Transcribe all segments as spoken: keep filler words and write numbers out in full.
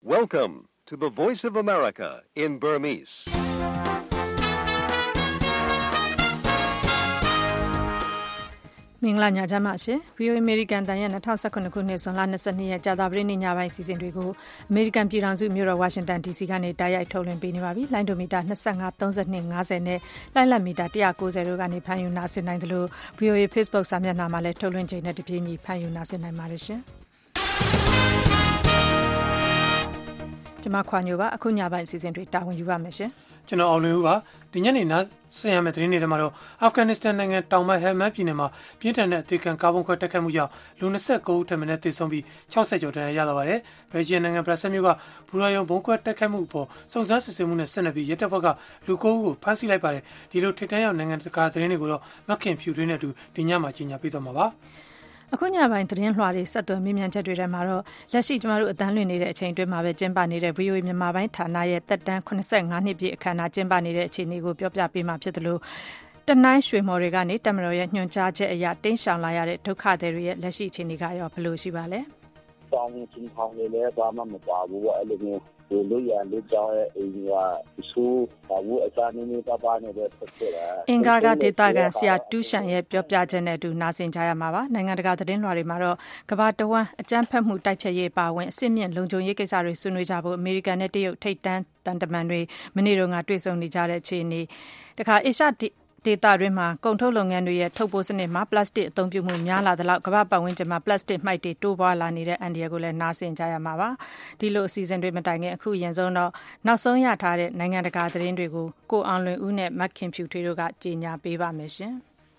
Welcome to the Voice of America in Burmese. ။မင်္ဂလာညချမ်းပါရှင်။ ဗီအိုအေ American တန်ရဲ့၂၀၁၇ခုနှစ်ဇွန်လ၂၂ရက်ကြာသပတေးနေ့ညပိုင်းစီစဉ်တွေကို American ပြည်ထောင်စုမြို့တော် Washington ဒီစီ ကနေတိုက်ရိုက်ထုတ်လွှင့်ပေးနေပါပြီ။လိုင်းဒိုမီတာ၂၅ ၃၂ ၅၀နဲ့လိုင်းလတ်မီတာ၁၉၀တို့ကနေဖမ်းယူနားဆင်နိုင်သလို ဗီအိုအေ Facebook စာမျက်နှာမှာလည်းထုတ်လွှင့်ချိန်နဲ့တပြေးညီဖမ်းယူနားဆင်နိုင်ပါတယ်ရှင်။ကျွန်မခွာညိုပါအခုညပိုင်းစီစဉ်တွေတာဝန်ယူပါမယ်ရှင်။ကျွန်တော်အောင်လွင်ဦးပါဒီညနေနားဆင်ရမယ့်သတင်းတွေထဲမှာတော့အာဖဂန်နစ္စတန်နိုင်ငံတောင်ပိုင်းဟယ်မန်ပြည်နယ်မှာပြင်းထန်တဲ့အသေးခံကာဗွန်ခွဲတက်ခတ်မှုကြောင့်လူ၂၉ဦးထပ်မံသေဆုံးပြီး၆၀ကျော်ဒဏ်ရာရသွားပါတယ်။ဘယ်လ်ဂျီယံနိုင်ငံဘရပ်ဆဲမြို့ကဘူရာယုံဘုံခွဲတက်ခတ်မှုအပေါ်စုံစမ်းစစ်ဆေးမှုနဲ့ဆက်နွယ်ပြီးရဲတပ်ဖွဲ့ကလူ၉ဦးကိုဖမ်းဆီးလိုက်ပါတယ်။ဒီလိုထိပ်တန်းရောက်နိုင်ငံတကာသတင်းတွေကိုတော့မခင်ဖြူတွင်းနဲ့အတူဒီညမှာကြီးညာပေးသွားမှာပါ။အခုညပိုင်းသတင်းလွှာတွေဆက်သွယ်မြင်မြန်ချက်တွေထဲမှာတော့လက်ရှိကျမတို့အတန်းလွှင့်နေတဲ့အချိန်အတွင်းမှာပဲကျင်းပနေတဲ့ ဗီအိုအေ မြန်မာပိုင်းဌာနရဲ့သက်တမ်း၇၅နှစ်ပြည့်အခမ်းအနားကျင်းပနေတဲ့အခြေအနေကိုပြောပြပေးမှာဖြစ်တယ်လို့တနိုင်းရွှေမော်တွေကနေတမတော်ရဲ့ညွှန်ကြားချက်အရတင်းရှောင်လာရတဲ့ဒုက္ခသည်တွေရဲ့လက်ရှိအခြေအနေကရောဘယ်လိုရှိပါလဲ။တောင်းချင်းထောင်းလေးလည်းဘာမှမပါဘူးအဲ့လိုမျိုးဒီလိုရလူကြောင်းရဲ့အိမ်ကဆူဘာဘူးအစားနေနေပါပါနေတဲ့ဖြစ်ဖြစ်တာအင်္ဂါကဒေတာကန်ဆရာတူးရှန်ရဲ့ပြောပြချက်နဲ့အတူနားဆင်ကြရမှာပါနိုင်ငံတကာသတင်းလွှာတွေမှာတော့ကမ္ဘာတဝန်းအကြမ်းဖက်မှုတိုက်ဖျက်ရေးပါဝင်အစစ်မြင့်လုံခြုံရေးကိစ္စတွေဆွေးနွေးကြဖို့အမေရိကန်နဲ့တရုတ်ထိပ်တန်းတန်တမန်တွေမနေ့တုန်းကတွေ့ဆုံနေကြတဲ့အခြေအနေတခါအေရှားဒေတာတွေမှာကုန်ထုတ်လုပ်ငန်းတွေရဲ့ထုတ်ပိုးစနစ်မှာပလတ်စတစ်အသုံးပြုမှုများလာသလောက်ကမ္ဘာပတ်ဝန်းကျင်မှာပလတ်စတစ်မှိုက်တွေတိုးပွားလာနေတဲ့အန်ဒီရကိုလည်းနားဆင်ကြရမှာပါဒီလိုအစီအစဉ်တွေမတိုင်ခင်အခုရင်ဆုံးတော့နောက်ဆုံးရထားတဲ့နိုင်ငံတကာသတင်းတွေကိုကိုအောင်လွင်ဦးနဲ့မတ်ခင်ဖြူထွေးတို့ကကြေညာပေးပါမယ်ရှင်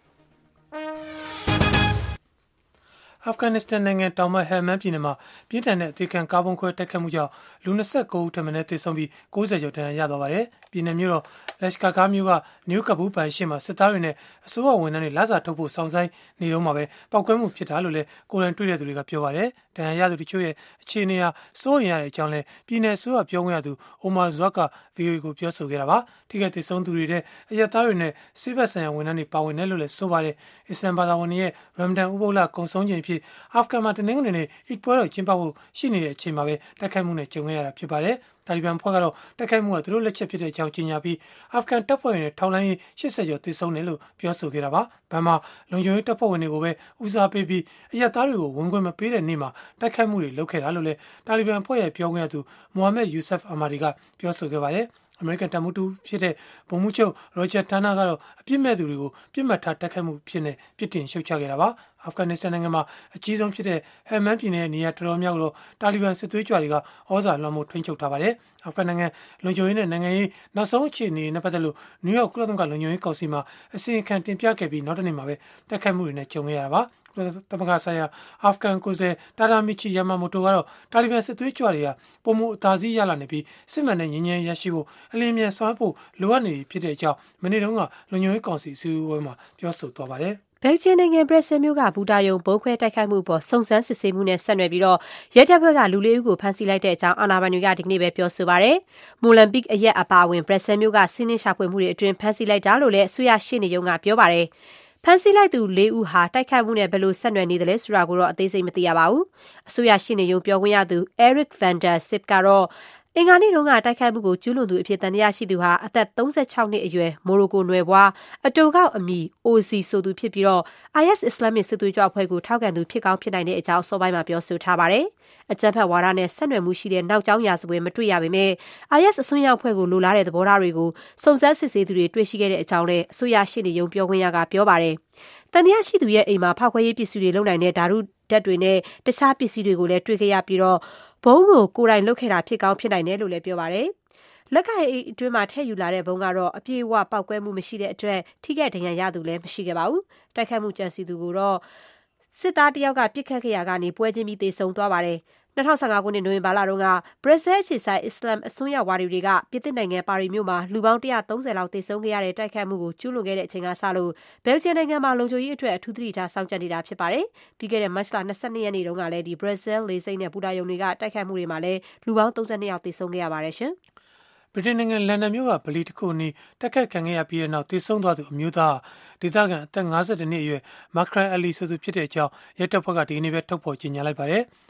အာဖဂန်နစ္စတန်နိုင်ငံတောင်ပိုင်းဟယ်မန်ပြည်နယ်မှာပြင်းထန်တဲ့အသေးခံကာဗွန်ခွဲတက်ခတ်မှုကြောင့်လူ၂၉ဦးထပ်မံသေဆုံးပြီး၉၀ကျော်ဒဏ်ရာရသွားပါတယ်။ပြည်နယ်မြို့တော်လက်ရှ်ကာကာမြို့ကနျူကဘူးပိုင်ရှိမှာစစ်သားတွေနဲ့အစိုးရဝန်ထမ်းတွေလစာထုတ်ဖို့စောင့်ဆိုင်းနေတော့မှာပဲပောက်ကွဲမှုဖြစ်တာလို့လည်းကိုယ်တိုင်တွေ့တဲ့သူတွေကပြောပါတယ်။ဒဏ်ရာရသူတချို့ရဲ့အခြေအနေဟာစိုးရိမ်ရတဲ့အကြောင်းလည်းပြည်နယ်အစိုးရပြောခွင့်ရသူအိုမာဇွတ်က ဗီအိုအေကိုပြောဆိုခဲ့တာပါ။ထိခိုက်သေဆုံးသူတွေတဲ့အရပ်သားတွေနဲ့စစ်ဘက်ဆိုင်ရာဝန်ထမ်းတွေပါဝင်တယ်လို့လည်းဆိုပါတယ်။အစ္စလမ်ဘာသာဝင်တွေရဲ့ရမဒန်ဥပုသ်လကုံဆုံးချိန်ဖြစ်အာဖဂန်မှာတနင်္ဂနွေနေ့အစ်ပွဲတော်ကျင်းပဖို့ရှိနေတဲ့အချိန်မှာပဲတိုက်ခိုက်မှုနဲ့ကြုံခဲ့ရတာဖြစ်ပါတယ်။တာလီဘန်ဖွဲ့ကတော့တိုက်ခိုက်မှုကသူတို့လက်ချက်ဖြစ်တဲ့အကြောင်းကြေညာပြီးအာဖဂန်တပ်ဖွဲ့တွေနဲ့ထောက်လှမ်းရေး၈၀ကျော်သေဆုံးတယ်လို့ပြောဆိုခဲ့တာပါ။ဘန်မှာလုံခြုံရေးတပ်ဖွဲ့ဝင်တွေကိုပဲဦးစားပေးပြီးအရပ်သားတွေကိုဝင်ခွင့်မပေးတဲ့နေ့မှာတိုက်ခိုက်မှုတွေလုပ်ခဲ့တာလို့လည်းတာလီဘန်ဖွဲ့ရဲ့ပြောခွင့်ရသူမိုဟာမက်ယူဆပ်အာမာဒီကပြောဆိုခဲ့ပါတယ်။အမေရိကန်တပ်မှူးတူဖြစ်တဲ့ဗိုလ်မှူးချုပ်ရောဂျာတာနာကတော့အပြစ်မဲ့သူတွေကိုပြစ်မှတ်ထားတိုက်ခိုက်မှုဖြစ်နေပြစ်တင်ရှုတ်ချခဲ့တာပါအာဖဂန်နစ္စတန်နိုင်ငံမှာအကြီးဆုံးဖြစ်တဲ့ဟယ်မန်ပြည်နယ်နေရာတော်တော်များများတော့တာလီဘန်စစ်သွေးကြွတွေကဩဇာလွှမ်းမိုးထိန်းချုပ်ထားပါတယ်အာဖဂန်နိုင်ငံလုံခြုံရေးနဲ့နိုင်ငံရေးနောက်ဆုံးအခြေအနေနဲ့ပတ်သက်လို့နယူးယောက်ကုလသမဂ္ဂလုံခြုံရေးကောင်စီမှာအစီရင်ခံတင်ပြခဲ့ပြီးနောက်တနေ့မှာပဲတိုက်ခိုက်မှုတွေနဲ့ကြုံခဲ့ရတာပါသမဂဆိုင်ရာအာဖဂန်ကိုယ်စားလှယ်တာဒါမီချီယာမာမိုတိုကတော့တာလီဘန်စစ်သွေးကြွတွေကပုံမှုအသာစီးရလာနေပြီးစစ်မှန်တဲ့ငြိမ်းချမ်းရရှိဖို့အလင်းမြန်ဆောင်ဖို့လိုအပ်နေဖြစ်တဲ့အကြောင်းမနေ့တုန်းကလုံခြုံရေးကောင်စီအစည်းအဝေးမှာပြောဆိုသွားပါတယ်ဘယ်လ်ဂျီယံနိုင်ငံဘရက်ဆဲမြို့ကဘူတာယုံဘုံခွဲတိုက်ခိုက်မှုပေါ်စုံစမ်းစစ်ဆေးမှုနဲ့ဆက်နွယ်ပြီးတော့ရဲတပ်ဖွဲ့ကလူလေးဦးကိုဖမ်းဆီးလိုက်တဲ့အကြောင်းအာဏာပိုင်တွေကဒီကနေ့ပဲပြောဆိုပါရယ်။မိုလန်ဘစ်အရက်အပါအဝင်ဘရက်ဆဲမြို့ကစီးနှင်းရှာဖွေမှုတွေအတွင်းဖမ်းဆီးလိုက်တာလို့လည်းအစိုးရရှေ့နေရုံးကပြောပါရယ်။ဖမ်းဆီးလိုက်သူလေးဦးဟာတိုက်ခိုက်မှုနဲ့ဘယ်လိုဆက်နွယ်နေတယ်လဲဆိုတာကိုတော့အသေးစိတ်မသိရပါဘူး။အစိုးရရှေ့နေရုံးပြောခွင့်ရသူ Eric van der Sip ကတော့အင်္ဂါနေ့တုန်းကတိုက်ခိုက်မှုကိုကျူးလွန်သူအဖြစ်တန်တရားရှိသူဟာအသက်၃၆နှစ်အရွယ်မိုရိုကိုနွယ်ဘွားအတိုကောက်အမည် အိုဇီ ဆိုသူဖြစ်ပြီးတော့ အိုင်အက်စ် အစ္စလာမစ်စစ်သွေးကြွအဖွဲ့ကိုထောက်ခံသူဖြစ်ကောင်းဖြစ်နိုင်တဲ့အကြောင်းအစောပိုင်းမှာပြောဆိုထားပါတယ်။အကြမ်းဖက်ဝါဒနဲ့ဆက်နွယ်မှုရှိတဲ့နောက်ကျောင်းရာဇဝင်မတွေ့ရပေမဲ့ အိုင်အက်စ် အစွန်းရောက်အဖွဲ့ကိုလိုလားတဲ့သဘောထားတွေကိုစုံစမ်းစစ်ဆေးသူတွေတွေ့ရှိခဲ့တဲ့အကြောင်းလည်းအစိုးရရှေ့နေရုံးပြောခွင့်ရကပြောပါတယ်။တန်တရားရှိသူရဲ့အိမ်မှာဖောက်ခွဲရေးပစ္စည်းတွေလုံနိုင်တဲ့ဓာတုဓာတ်တွေနဲ့တခြားပစ္စည်းတွေကိုလည်းတွေ့ခဲ့ရပြီးတော့ဘုံကိုကိုယ်တိုင်လုတ်ခဲ့တာဖြစ်ကောင်းဖြစ်နိုင်တယ်လို့လည်းပြောပါတယ်။လက်ကိုင်အတွင်းမှာထည့်ယူလာတဲ့ဘုံကတော့အပြည့်အဝပောက်ကွဲမှုမရှိတဲ့အတွက်ထိခိုက်ဒဏ်ရာရသူလည်းမရှိခဲ့ပါဘူး။တိုက်ခိုက်မှုကြံစီသူကိုတော့စစ်သားတယောက်ကပြစ်ခတ်ခဲ့ရာကနေပွဲချင်းပြီးသေဆုံးသွားပါတယ်။၂၀၁၅ခုနှစ်နိုဝင်ဘာလတုန်းကဘရက်ဆဲအခြေစိုက်အစ္စလာမ်အစွန်းရောက်ဝါဒီတွေကပြည်သစ်နိုင်ငံပါရီမြို့မှာလူပေါင်း၁၃၀လောက်သေဆုံးခဲ့ရတဲ့တိုက်ခိုက်မှုကိုကျူးလွန်ခဲ့တဲ့အချိန်ကစလို့ဘယ်လ်ဂျီယံနိုင်ငံမှာလုံခြုံရေးအတွက်အထူးသတိထားစောင့်ကြပ်နေတာဖြစ်ပါတယ်။ပြီးခဲ့တဲ့မတ်လ၂၂ရက်နေ့တုန်းကလည်းဒီဘရက်ဆဲလေဆိပ်နဲ့ဘူတာယုံတွေကတိုက်ခိုက်မှုတွေမှာလည်းလူပေါင်း၃၂ယောက်သေဆုံးခဲ့ရပါတယ်ရှင်။ဗြိတိန်နိုင်ငံလန်ဒန်မြို့ကဗလီတစ်ခုအနီးတက်ခတ်ခံခဲ့ရပြီးတဲ့နောက်သေဆုံးသွားသူအမျိုးသားဒေသခံအသက်၅၁နှစ်အရွယ်မာခရိုင်အလီဆိုသူဖြစ်တဲ့အကြောင်းရဲတပ်ဖွဲ့ကဒီကနေ့ပဲထုတ်ဖော်ကြေညာလိုက်ပါတယ်။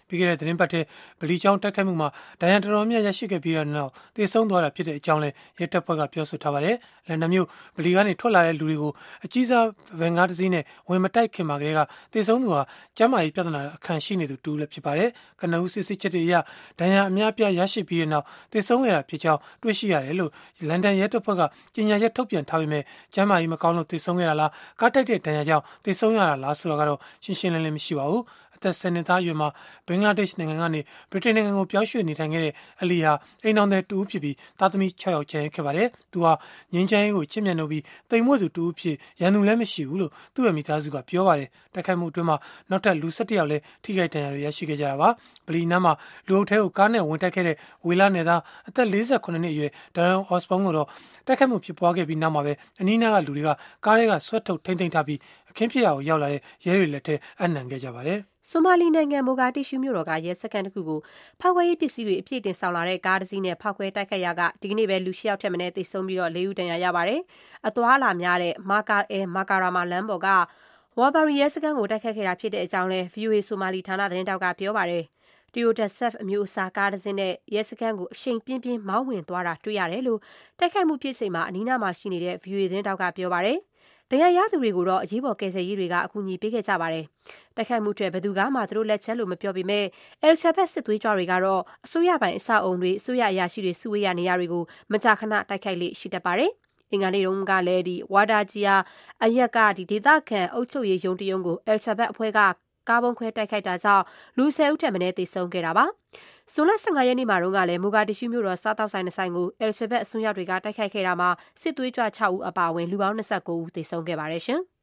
ပြီးခဲ့တဲ့သတင်းပတ်ထဲဗလီကျောင်းတိုက်ခိုက်မှုမှာဒဏ်ရာတော်တော်များများရရှိခဲ့ပြီးတဲ့နောက်သေဆုံးသွားတာဖြစ်တဲ့အကြောင်းလည်းရဲတပ်ဖွဲ့ကပြောဆိုထားပါတယ်။လန်ဒန်မြို့ဗလီကနေထွက်လာတဲ့လူတွေကိုအကြီးစားဗန်ကားတစ်စီးနဲ့ဝင်မတိုက်ခင်မှာကလေးကသေဆုံးသူဟာကျန်းမာရေးပြဿနာအခမ်းရှိနေသူတူလည်းဖြစ်ပါတယ်။ကနဦးစစ်ဆေးချက်တွေအရဒဏ်ရာအများပြားရရှိပြီးတဲ့နောက်သေဆုံးခဲ့တာဖြစ်ကြောင်းတွေ့ရှိရတယ်လို့လန်ဒန်ရဲတပ်ဖွဲ့ကကြေညာချက်ထုတ်ပြန်ထားပေမဲ့ကျန်းမာရေးမကောင်းလို့သေဆုံးခဲ့တာလားကားတိုက်တဲ့ဒဏ်ရာကြောင့်သေဆုံးရတာလားဆိုတာကတော့ရှင်းရှင်းလင်းလင်းမရှိပါဘူး။အသက်ဆယ်နှစ်သားအရွယ်မှာဘင်္ဂလားဒေ့ရှ်နိုင်ငံကနေဗြိတိန်နိုင်ငံကိုပြောင်းရွှေ့နေထိုင်ခဲ့တဲ့အလီဟာအိမ်တော်တဲ့တူဦးဖြစ်ပြီးသားသမီး၆ယောက်ကျန်ရစ်ခဲ့ပါတယ်။သူဟာငင်းချမ်းရေးကိုချစ်မြတ်လို့ပြီးတိမ်မွေ့သူတူဦးဖြစ်ရန်သူလည်းမရှိဘူးလို့သူ့ရဲ့မိသားစုကပြောပါတယ်။တိုက်ခိုက်မှုအတွင်းမှာနောက်ထပ်လူ၁၁ယောက်လည်းထိခိုက်ဒဏ်ရာတွေရရှိခဲ့ကြတာပါ။ဗလီနားမှာလူအုပ်ထဲကိုကားနဲ့ဝင်တိုက်ခဲ့တဲ့ဝေလာနယ်သားအသက်၄၉နှစ်အရွယ်ဒါရန်အော့စပွန်ကိုတော့တိုက်ခိုက်မှုဖြစ်ပွားခဲ့ပြီးနောက်မှာပဲအနီးနားကလူတွေကကားတွေကဆွဲထုတ်ထိမ့်သိမ်းထားပြီးအခင်းဖြစ်ရာကိုရောက်လာတဲ့ရဲတွေလက်ထက်အနံခဲ့ကြပါတယ်။ဆိုမာလီနိုင်ငံမိုဂါတစ်ရှူးမြို့တော်ကရဲစခန်းတစ်ခုကိုဖောက်ခွဲရေးပစ္စည်းတွေအပြည့်တင်ဆောင်လာတဲ့ကားတစ်စီးနဲ့ဖောက်ခွဲတိုက်ခိုက်ရာကဒီကနေ့ပဲလူ၈ယောက်ထက်မနည်းသေဆုံးပြီးတော့၄ဦးဒဏ်ရာရပါတယ်။အသွားအလာများတဲ့မာကာအဲမာကာရာမာလမ်းပေါ်ကဝါဘာရီရဲစခန်းကိုတိုက်ခိုက်ခဲ့တာဖြစ်တဲ့အကြောင်းလဲ ဗီအိုအေ ဆိုမာလီဌာနသတင်းတောက်ကပြောပါတယ်။ Toyota Surf အမျိုးအစားကားတစ်စီးနဲ့ရဲစခန်းကိုအရှိန်ပြင်းပြင်းမောင်းဝင်သွားတာတွေ့ရတယ်လို့တိုက်ခိုက်မှုဖြစ်ချိန်မှာအနီးနားမှာရှိနေတဲ့ ဗီအိုအေ သတင်းတောက်ကပြောပါတယ်။တရားရသူတွေကိုတော့အရေးပေါ်ကယ်ဆယ်ရေးတွေကအကူအညီပေးခဲ့ကြပါတယ်။တိုက်ခိုက်မှုတွေဘယ်သူကမှသူတို့လက်ချက်လို့မပြောပေမဲ့အယ်ဆာဘတ်စစ်သွေးကြွတွေကတော့အစိုးရပိုင်အဆောက်အုံတွေအစိုးရအရာရှိတွေစုဝေးရနေရတွေကိုမကြာခဏတိုက်ခိုက်လေ့ရှိတတ်ပါတယ်။အင်္ဂါနေ့တုန်းကလည်းဒီဝါဒါဂျီယာအရက်ကဒီဒေသခံအုပ်ချုပ်ရေးရုံးတရုံးကိုအယ်ဆာဘတ်အဖွဲ့ကကားပုံခွဲတိုက်ခိုက်တာကြောင့်လူ၁၀ဦးထက်မနည်းသေဆုံးခဲ့တာပါ။ဇွန်လ၁၅ရက်နေ့မှာတော့ကလည်းမိုဂါတစ်ရှူးမြို့တော်စားတောက်ဆိုင်တစ်ဆိုင်ကိုအယ်ဆာဘတ်အစွန်းရောက်တွေကတိုက်ခိုက်ခဲ့တာမှာစစ်သွေးကြွ၆ဦးအပါအဝင်လူပေါင်း၂၉ဦးသေဆုံးခဲ့ပါတယ်ရှင်။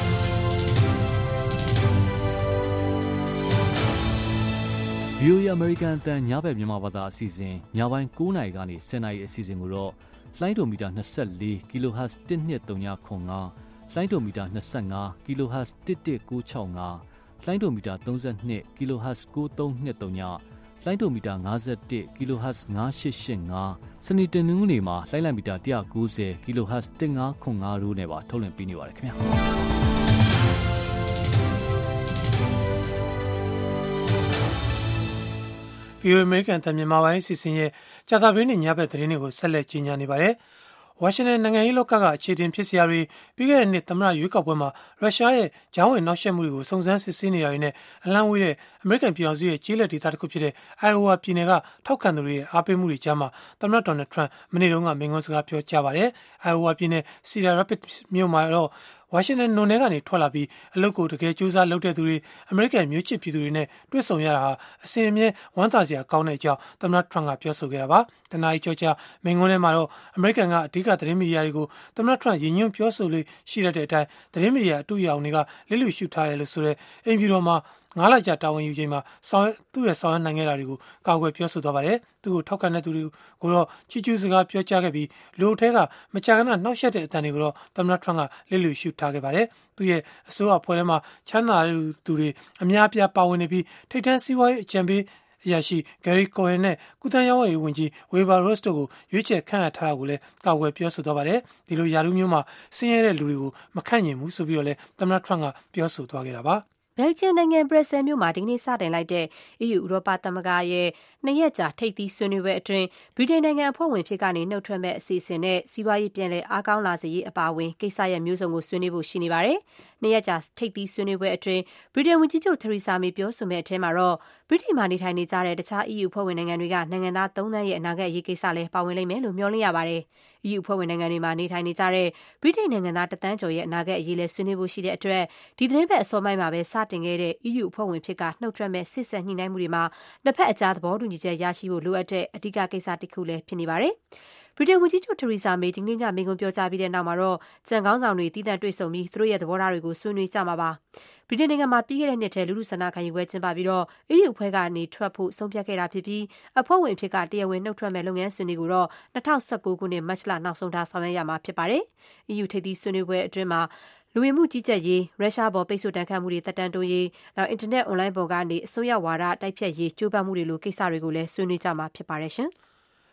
ဗီအိုအေ American အသံညဘက်မြန်မာဘာသာအစီအစဉ်ညပိုင်း၉နာရီကနေ၁၀နာရီအစီအစဉ်ကိုတော့လိုင်းဒိုမီတာ၂၄ kHz တစ်နှစ်၃ညခွန်၅လိုင်းဒိုမီတာ၂၅ kHz တစ်တစ်၉၆၅လိုင်းဒိုမီတာ၃၂ kHz ၉၃၂၃ညလိုင်းဒိုမီတာ၅၁ kHz ၅၈၈၅စနေတနင်္ဂနွေမှာလိုင်းလိုက်မီတာ၁၉၀ kHz တစ်၅ခွန်၅တို့နဲ့ပါထုတ်လွှင့်ပေးနေပါတယ်ခင်ဗျာဗီအိုအေ American တန်မြန်မာပိုင်းစီစဉ်ရဲ့ကြာသပတေးနေ့ညဘက်သတင်းတွေကိုဆက်လက်ကြီးညာနေပါတယ်။ဝါရှင်တန်နိုင်ငံရေးလောကကအခြေတင်ဖြစ်စရာတွေပြီးခဲ့တဲ့နှစ်သမ္မတရွေးကောက်ပွဲမှာရုရှားရဲ့ကြောင်းဝင်နှောက်ယှက်မှုတွေကိုစုံစမ်းစစ်ဆေးနေတာတွေနဲ့အလံဝေးတဲ့အမေရိကန်ပြည်ထောင်စုရဲ့ကျေးလက်ဒေသတစ်ခုဖြစ်တဲ့ Iowa ပြည်နယ်ကထောက်ခံသူတွေရဲ့အားပေးမှုတွေကြားမှာသမ္မတဒေါ်နယ်ထရန့်မနေ့တုန်းကမိန့်ခွန်းစကားပြောကြားပါတယ်။ Iowa ပြည်နယ် Cedar Rapids မြို့မှာတော့ဝါရှင်တန်နွန်ထဲကနေထွက်လာပြီးအလုပ်ကိုတကယ်ကြိုးစားလုပ်တဲ့သူတွေအမေရိကန်မျိုးချစ်ပြည်သူတွေနဲ့တွေ့ဆုံရတာဟာအစဉ်အမြဲဝမ်းသာစရာကောင်းတဲ့အကြောင်းသမ္မတထရန့်ကပြောဆိုခဲ့တာပါ။တနားရီကြောကြာမိန့်ခွန်းထဲမှာတော့အမေရိကန်ကအဓိကသတင်းမီဒီယာတွေကိုသမ္မတထရန့်ရည်ညွှန်းပြောဆိုလို့ရှိတဲ့အတိုင်းသတင်းမီဒီယာအတူအယောင်တွေကလစ်လျူရှုထားတယ်လို့ဆိုတဲ့အိမ်ပြည်တော်မှာငါးလကြာတာဝန်ယူချိန်မှာဆောင်သူ့ရဲ့ဆောင်ရနိုင်ခဲ့တာတွေကိုကာကွယ်ပြောဆိုသွားပါတယ်။သူ့ကိုထောက်ခံတဲ့သူတွေကိုတော့ချီးကျူးစကားပြောကြားခဲ့ပြီးလူအုပ်ထဲကမကြာခဏနှောက်ယှက်တဲ့အတန်တွေကိုတော့သမ္မတထရန့်ကလစ်လျူရှုထားခဲ့ပါတယ်။သူ့ရဲ့အစိုးရအဖွဲ့ထဲမှာချမ်းသာတဲ့သူတွေအများအပြားပါဝင်နေပြီးထိပ်တန်းစီးပွားရေးအကြံပေးအရာရှိ Gary Cohen နဲ့ကုသရေးရေးဝန်ကြီး Wilbur Ross တို့ကိုရွေးချယ်ခန့်အပ်ထားတာကိုလည်းကာကွယ်ပြောဆိုသွားပါတယ်။ဒီလိုယာရုမျိုးမှာဆင်းရဲတဲ့လူတွေကိုမခန့်ညင်ဘူးဆိုပြီးတော့လည်းသမ္မတထရန့်ကပြောဆိုသွားခဲ့တာပါ။ဘယ်လ်ဂျီယံနိုင်ငံဘရက်ဆဲမြို့မှာဒီကနေ့စတင်လိုက်တဲ့ အီးယူဥရောပသမဂ္ဂရဲ့နှစ်ရက်ကြာထိပ်သီးဆွေးနွေးပွဲအတွင်းဗြိတိန်နိုင်ငံအဖွဲ့ဝင်ဖြစ်ကနေနှုတ်ထွက်မဲ့အစီအစဉ်နဲ့စီးပွားရေးပြန်လည်အားကောင်းလာစေရေးအပါအဝင်ကိစ္စရပ်မျိုးစုံကိုဆွေးနွေးဖို့ရှိနေပါတယ်။နှစ်ရက်ကြာထိပ်သီးဆွေးနွေးပွဲအတွင်းဗြိတိန်ဝန်ကြီးချုပ်သီရီဆာမေပြောဆိုမဲ့အထဲမှာတော့ဗြိတိန်မှာနေထိုင်နေကြတဲ့တခြား အီးယူအဖွဲ့ဝင်နိုင်ငံတွေကနိုင်ငံသားသုံးသန်းရဲ့အနာဂတ်အရေးကိစ္စလည်းပါဝင်လိမ့်မယ်လို့မျှော်လင့်ရပါတယ်။ အီးယူအဖွဲ့ဝင်နိုင်ငံတွေမှာနေထိုင်နေကြတဲ့ဗြိတိန်နိုင်ငံသားတသန်းကျော်ရဲ့အနာဂတ်အရေးလည်းဆွေးနွေးဖို့ရှိတဲ့အတွက်ဒီသတင်းပတ်အစောပိုင်းမှာပဲစတင်ခဲ့တဲ့ အီးယူအဖွဲ့ဝင်ဖြစ်ကနှုတ်ထွက်မဲ့စစ်ဆက်ညှိနှိုင်းမှုတွေမှာနှစ်ဖက်အကြားသဘောတူညီချက်ရရှိဖို့လိုအပ်တဲ့အဓိကကိစ္စတစ်ခုလည်းဖြစ်နေပါတယ်။ဗြိတိန်ဝန်ကြီးချုပ်ထရီဆာမေဒီကနေ့ညမိန့်ခွန်းပြောကြားပြီးတဲ့နောက်မှာတော့ကြံခေါင်းဆောင်တွေတည်တံ့တွေ့ဆုံပြီးသူတို့ရဲ့သဘောထားတွေကိုဆွေးနွေးကြမှာပါ။ဗြိတိန်နိုင်ငံမှာပြီးခဲ့တဲ့နှစ်ထဲလူထုဆန္ဒခံယူပွဲကျင်းပပြီးတော့အီးယူအဖွဲ့ကနေထွက်ဖို့ဆုံးဖြတ်ခဲ့တာဖြစ်ပြီးအဖွဲ့ဝင်ဖြစ်ကတရားဝင်နှုတ်ထွက်မဲ့လုပ်ငန်းစဉ်တွေကိုတော့၂၀၁၉ခုနှစ်မတ်လနောက်ဆုံးထားဆောင်ရွက်ရမှာဖြစ်ပါတယ်။ အီးယူထိပ်သီးဆွေးနွေးပွဲအတွင်းမှာလူဝင်မှုကြီးကြပ်ရေးရုရှားပေါ်ပိတ်ဆို့တန်ခတ်မှုတွေတက်တန်းတိုးရေးနောက်အင်တာနက်အွန်လိုင်းပေါ်ကနေအစိုးရဝါဒတိုက်ဖြတ်ရေးကြိုးပမ်းမှုတွေလိုကိစ္စတွေကိုလည်းဆွေးနွေးကြမှာဖြစ်ပါတယ်ရှင်။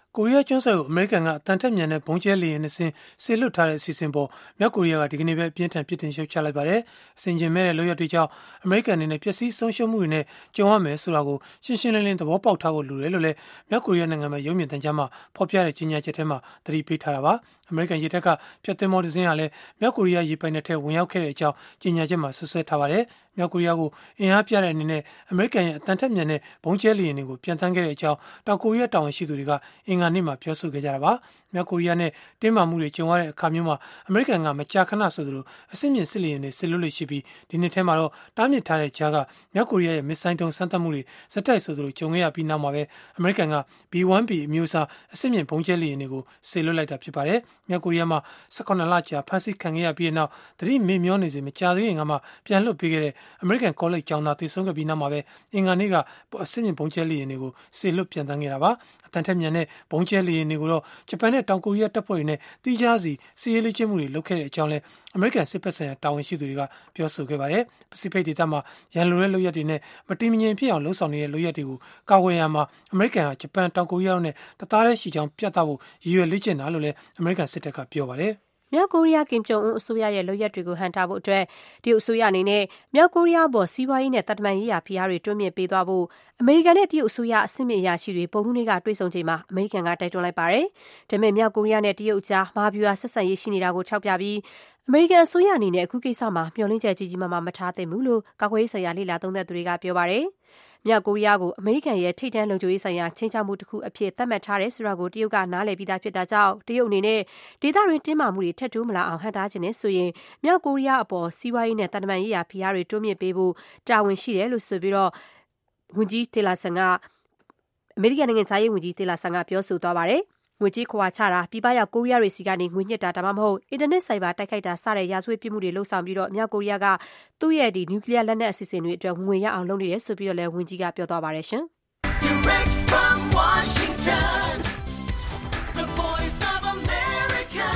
ကိုရီးယားကျွန်းဆွယ်ကိုအမေရိကန်ကအတန်ထက်မြန်တဲ့ဘုံကျဲလေယာဉ်နှစ်စင်းဆေလွတ်ထားတဲ့အစီအစဉ်ပေါ်မြောက်ကိုရီးယားကဒီကနေ့ပဲအပြင်းထန်ပြစ်တင်ရှုတ်ချလိုက်ပါတယ်။အစဉ်ကျင်မဲ့တဲ့လုပ်ရပ်တွေကြောင့်အမေရိကန်အနေနဲ့ပျက်စီးဆုံးရှုံးမှုတွေနဲ့ကြုံရမယ်ဆိုတာကိုရှင်းရှင်းလင်းလင်းသဘောပေါက်ထားဖို့လိုတယ်လို့လည်းမြောက်ကိုရီးယားနိုင်ငံမှာရုပ်မြင်သံကြားမှာဖော်ပြတဲ့ကြေညာချက်ထဲမှာသတိပေးထားတာပါ။အမေရိကန်ရေတပ်ကဖျက်သင်္ဘောတစ်စင်းဟာလည်းမြောက်ကိုရီးယားရေပိုင်နက်ထဲဝင်ရောက်ခဲ့တဲ့အကြောင်းကြေညာချက်မှာဆွဆွဲထားပါတယ်။မြောက်ကိုရီးယားကိုအင်အားပြတဲ့အနေနဲ့အမေရိကန်ရဲ့အတန်ထက်မြန်တဲ့ဘုံကျဲလေယာဉ်တွေကိုပြန်တန်းခဲ့တဲ့အကြောင်းတောင်ကိုရီးယားတာဝန်ရှိသူတွေကအင်္ဂါနေ့မှာပြောဆိုခဲ့ကြတာပါ။မြောက်ကိုရီးယားနဲ့တင်းမာမှုတွေကြုံရတဲ့အခါမျိုးမှာအမေရိကန်ကမကြာခဏဆိုသလိုအစစ်မြင့်စစ်လေယာဉ်တွေစစ်လွတ်လို့ရှိပြီးဒီနှစ်ထဲမှာတော့တားမြစ်ထားတဲ့ကြားကမြောက်ကိုရီးယားရဲ့မစ်ဆိုင်းတုံးစမ်းသပ်မှုတွေစက်တိုက်ဆိုသလိုကြုံခဲ့ရပြီးနောက်မှာပဲအမေရိကန်က ဘီ ဝန် ဘီ အမျိုးအစားအစစ်မြင့်ဘုံကျဲလေယာဉ်တွေကိုစစ်လွတ်လိုက်တာဖြစ်ပါတယ်။မြောက်ကိုရီးယားမှာ၁၈လကြာဖမ်းဆီးခံခဲ့ရပြီးနောက်သတိမေ့မျောနေစေမကြာသေးခင်ကမှပြန်လွတ်ပေးခဲ့တဲ့အမေရိကန်ကောလိပ်ကျောင်းသားတည်ဆုံးခဲ့ပြီးနောက်မှာပဲအင်္ဂါနေ့ကအစစ်မြင့်ဘုံကျဲလေယာဉ်တွေကိုစစ်လွတ်ပြန်တန်းခဲ့တာပါ။အတန်ထက်မြန်တဲ့ဘုံကျဲလေယာဉ်တွေကိုတော့ဂျပန်နဲ့တောင်ကိုရီးယားတပ်ဖွဲ့တွေနဲ့တီးခြားစီစီးရေးလေ့ကျင့်မှုတွေလုပ်ခဲ့တဲ့အကြောင်းလည်းအမေရိကန်စစ်ဘက်ဆိုင်ရာတာဝန်ရှိသူတွေကပြောဆိုခဲ့ပါတယ်။ပစိဖိတ်ဒေသမှာရန်လိုတဲ့လုပ်ရပ်တွေနဲ့မတည်မငြိမ်ဖြစ်အောင်လှုံ့ဆော်နေတဲ့လုပ်ရပ်တွေကိုကာကွယ်ရမှာအမေရိကန်ကဂျပန်တောင်ကိုရီးယားတို့နဲ့တသားတည်းရှိကြောင်းပြသဖို့ရည်ရွယ်လေ့ကျင့်တာလို့လည်းအမေရိကန်စစ်တပ်ကပြောပါတယ်။မြောက်ကိုရီးယားကင်ဂျုံအွန်းအစိုးရရဲ့လုပ်ရပ်တွေကိုဟန့်တားဖို့အတွက်တရုတ်အစိုးရအနေနဲ့မြောက်ကိုရီးယားပေါ်စီးပွားရေးနဲ့တပ်မန်ရေးရာဖိအားတွေတွန်းမြင့်ပေးသွားဖို့အမေရိကန်နဲ့တရုတ်အစိုးရအဆင့်မြင့်အရာရှိတွေပုံနှူးတွေကတွေ့ဆုံချိန်မှာအမေရိကန်ကတိုက်တွန်းလိုက်ပါတယ်။ဒါပေမဲ့မြောက်ကိုရီးယားနဲ့တရုတ်ကြားမဟာဗျူဟာဆက်ဆံရေးရှိနေတာကိုထောက်ပြပြီးအမေရိကန်အစိုးရအနေနဲ့အခုကိစ္စမှာမျှော်လင့်ချက်ကြီးကြီးမားမားမထားသင့်ဘူးလို့ကာကွယ်ရေးဆိုင်ရာလေ့လာသုံးသပ်သူတွေကပြောပါတယ်။မြောက်ကိုရီးယားကိုအမေရိကန်ရဲ့ထိပ်တန်းလုံခြုံရေးဆိုင်ရာချိန်ချမှုတစ်ခုအဖြစ်သတ်မှတ်ထားတယ်ဆိုတာကိုတရုတ်ကနားလည်ပြီးသားဖြစ်တာကြောင့်တရုတ်အနေနဲ့ဒေသတွင်းတင်းမာမှုတွေထပ်တိုးမလာအောင်ဟန့်တားခြင်းနဲ့ဆိုရင်မြောက်ကိုရီးယားအပေါ်စီးပွားရေးနဲ့တပ်မန်ရေးရာဖိအားတွေတွန်းမြင့်ပေးဖို့တာဝန်ရှိတယ်လို့ဆိုပြီးတော့ဝန်ကြီးတေလာဆန်ကအမေရိကန်နိုင်ငံသားရေးဝန်ကြီးတေလာဆန်ကပြောဆိုသွားပါတယ်။ငွေကြေးခွာချတာပြည်ပရောက်ကိုရီးယားတွေစီကနေငွေညှစ်တာဒါမှမဟုတ်အင်တာနက်ဆိုင်ဘာတိုက်ခိုက်တာစတဲ့ရာဇဝတ်ပြစ်မှုတွေလှုပ်ဆောင်ပြီးတော့မြောက်ကိုရီးယားကသူ့ရဲ့ဒီနျူကလ িয়ার လက်နက်အစီအစဉ်တွေအတွက်ငွေရအောင်လုပ်နေတယ်ဆိုပြီးတော့လည်းဝန်ကြီးကပြောသွားပါတယ်ရှင်။ Direct from Washington The Voice of America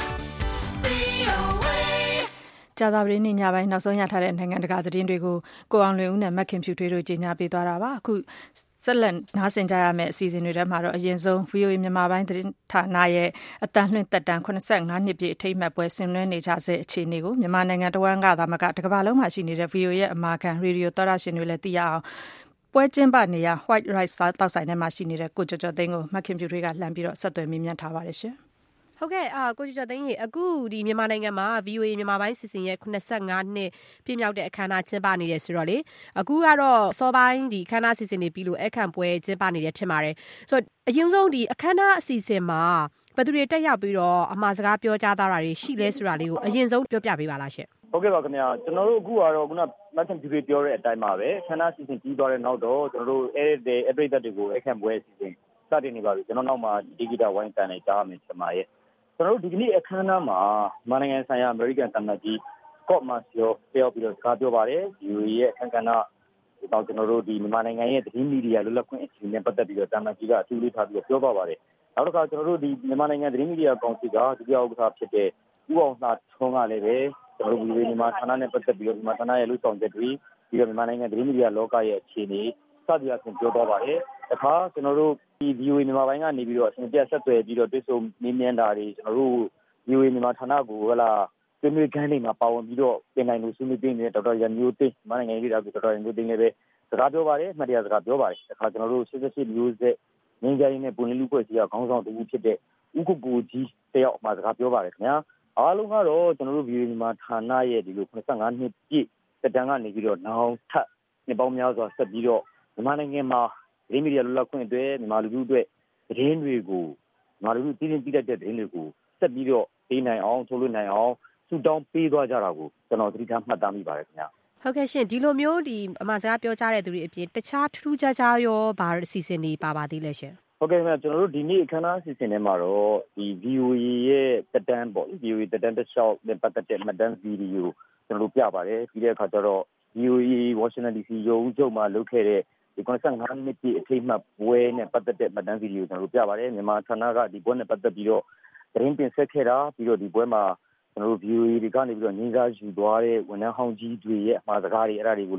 V O A ကြာသပတေးနေ့ညပိုင်းနောက်ဆုံးရထားတဲ့နိုင်ငံတကာသတင်းတွေကိုကိုအောင်လွင်ဦးနဲ့မက်ခင်ဖြူထွေးတို့ကြီးညာပေးသွားတာပါအခုဆက်လက်နားဆင်ကြရမယ့်အစီအစဉ်တွေထဲမှာတော့အရင်ဆုံး ဗွီအိုအေ မြန်မာပိုင်းသတင်းဌာနရဲ့အတန်းလွှင့်သက်တမ်း၇၅နှစ်ပြည့်အထိမ်းအမှတ်ပွဲဆင်နွှဲနေကြဆဲအခြေအနေကိုမြန်မာနိုင်ငံတဝန်းကသာမကတကမ္ဘာလုံးမှာရှိနေတဲ့ ဗွီအိုအေ ရဲ့အမာခံရေဒီယိုသောတရှင်တွေလည်းသိရအောင်ပွဲကျင်းပနေရ White Rice တောက်ဆိုင်ထဲမှာရှိနေတဲ့ကိုကျော်ကျော်သိန်းကိုမက်ခင်ဖြူထွေးကလှမ်းပြီးတော့ဆက်သွယ်မေးမြန်းထားပါတယ်ရှင်ဟုတ်ကဲ့အာကိုကျော်ကျော်သိန်းရေအခုဒီမြန်မာနိုင်ငံမှာ ဗွီအိုအေ မြန်မာပိုင်းစီစဉ်ရဲ့၇၅နှစ်ပြည့်မြောက်တဲ့အခမ်းအနားကျင်းပနေတယ်ဆိုတော့လေအခုကတော့စောပိုင်းဒီအခမ်းအနားစီစဉ်နေပြီလို့အခမ်းပွဲကျင်းပနေတယ်ထင်ပါတယ်ဆိုတော့အရင်ဆုံးဒီအခမ်းအနားအစီအစဉ်မှာဘယ်သူတွေတက်ရောက်ပြီးတော့အမှားစကားပြောကြားသားတာတွေရှိလဲဆိုတာလေးကိုအရင်ဆုံးပြောပြပေးပါလားရှင်ဟုတ်ကဲ့ပါခင်ဗျာကျွန်တော်တို့အခုကတော့ခုနမက်ဆန်ဖြူဖြူပြောတဲ့အတိုင်းပါပဲခန္ဓာစီစဉ်ပြီးသွားတဲ့နောက်တော့ကျွန်တော်တို့အဲ့ဒီအပရိသတ်တွေကိုအခမ်းပွဲစီစဉ်စတင်နေပါပြီကျွန်တော်နောက်မှာဒီဂီတာဝိုင်းတန်နေကြားမယ်ကျွန်မရဲ့ကျွန်တော်တို့ဒီကနေ့အခမ်းအနားမှာမန်နိုင်ငံဆိုင်ရာအမေရိကန်သမ္မတကြီးကော့မတ်ဆီယိုတယောက်ပြီးတော့စကားပြောပါတယ်ဒီရဲ့အခမ်းအနားတော့ကျွန်တော်တို့ဒီမြန်မာနိုင်ငံရဲ့သတင်းမီဒီယာလွတ်လပ်ခွင့်အခြေအနေနဲ့ပတ်သက်ပြီးတော့သမ္မတကြီးကအထူးလေးထားပြီးတော့ပြောပါပါတယ်နောက်တစ်ခါကျွန်တော်တို့ဒီမြန်မာနိုင်ငံသတင်းမီဒီယာကောင်စီကဒုတိယဥက္ကဋ္ဌဖြစ်တဲ့ဦးအောင်လှထွန်းကလည်းပဲကျွန်တော်တို့ဒီမြန်မာဌာနနဲ့ပတ်သက်ပြီးတော့မြန်မာဌာနရဲ့လူဆောင်ချက်တွေပြီးတော့မြန်မာနိုင်ငံသတင်းမီဒီယာလောကရဲ့အခြေအနေစသည်အပြင်ပြောသွားပါတယ်တခါကျွန်တော်တို့ဒီ ဗွီအိုအေ မြန်မာပိုင်းကနေပြီးတော့အစဉ်ပြဆက်သွယ်ပြီးတော့တွေ့ဆုံမေးမြန်းတာတွေကျွန်တော်တို့ ဗွီအိုအေ မြန်မာဌာနကိုဟလာဆွေးနွေးခန်းတွေမှာပါဝင်ပြီးတော့ပြင်နိုင်လို့ဆွေးနွေးပေးနေတဲ့ဒေါက်တာရန်မျိုးသိန်းမြန်မာနိုင်ငံရေးရာဒေါက်တာရန်မျိုးသိန်းလည်းပဲစကားပြောပါတယ်မှတ်တရစကားပြောပါတယ်တခါကျွန်တော်တို့၈၈မျိုးဆက်ငင်းကြရင်းနဲ့ပုံလင်းလူဖွဲ့စည်းခေါင်းဆောင်တူဖြစ်တဲ့ဥက္ကကိုကြီးတယောက်မှစကားပြောပါတယ်ခင်ဗျာအားလုံးကတော့ကျွန်တော်တို့ ဗွီအိုအေ မြန်မာဌာနရဲ့ဒီလို၇၅နှစ်ပြည့်တက်တန်းကနေပြီးတော့နောင်ထပ်နှစ်ပေါင်းများစွာဆက်ပြီးတော့မြန်မာနိုင်ငံမှာသတင်းမီဒီယာလွတ်လပ်ခွင့်အတွက်မြန်မာလူထုအတွက်သတင်းတွေကိုမြန်မာလူထုသိသိသိတတ်တဲ့သတင်းတွေကိုဆက်ပြီးတော့ပေးနိုင်အောင်ထုတ်လွှင့်နိုင်အောင်စူတောင်းပေးသွားကြတာကိုကျွန်တော်သတိထားမှတ်သားမိပါတယ်ခင်ဗျာဟုတ်ကဲ့ရှင်ဒီလိုမျိုးဒီအမှားစကားပြောကြတဲ့သူတွေအပြင်တခြားထူးထူးခြားခြားရောဗာအစီအစဉ်တွေပါပါသေးလဲရှင်ဟုတ်ကဲ့ခင်ဗျာကျွန်တော်တို့ဒီနေ့အခမ်းအနားအစီအစဉ်ထဲမှာတော့ဒီ ဗွီအိုအေ ရဲ့တက်တန်းပေါ့ ဗွီအိုအေ တက်တန်းတစ်လျှောက်နဲ့ပတ်သက်တဲ့မှတ်တမ်းဗီဒီယိုကျွန်တော်တို့ပြပါတယ်ပြီးတဲ့အခါကျတော့ ဗွီအိုအေ Washington ဒီ စီ ရုံးချုပ်မှာလုပ်ခဲ့တဲ့ဒီ၇၅နှစ်ပြည့်အထိမ်းအမှတ်ပွဲနဲ့ပတ်သက်တဲ့မှတ်တမ်းဗီဒီယိုကျွန်တော်တို့ပြပါတယ်မြန်မာဌာနကဒီပွဲနဲ့ပတ်သက်ပြီးတော့သတင်းတင်ဆက်ခဲ့တာပြီးတော့ဒီပွဲမှာကျွန်တော်တို့ ဗွီအိုအေ တွေကနေပြီးတော့ငင်းစားယူသွားတဲ့ဝန်ထမ်းဟောင်းကြီးတွေရဲ့အမှားစကားတွေအဲ့ဒါတွေကိုလည်းပဲ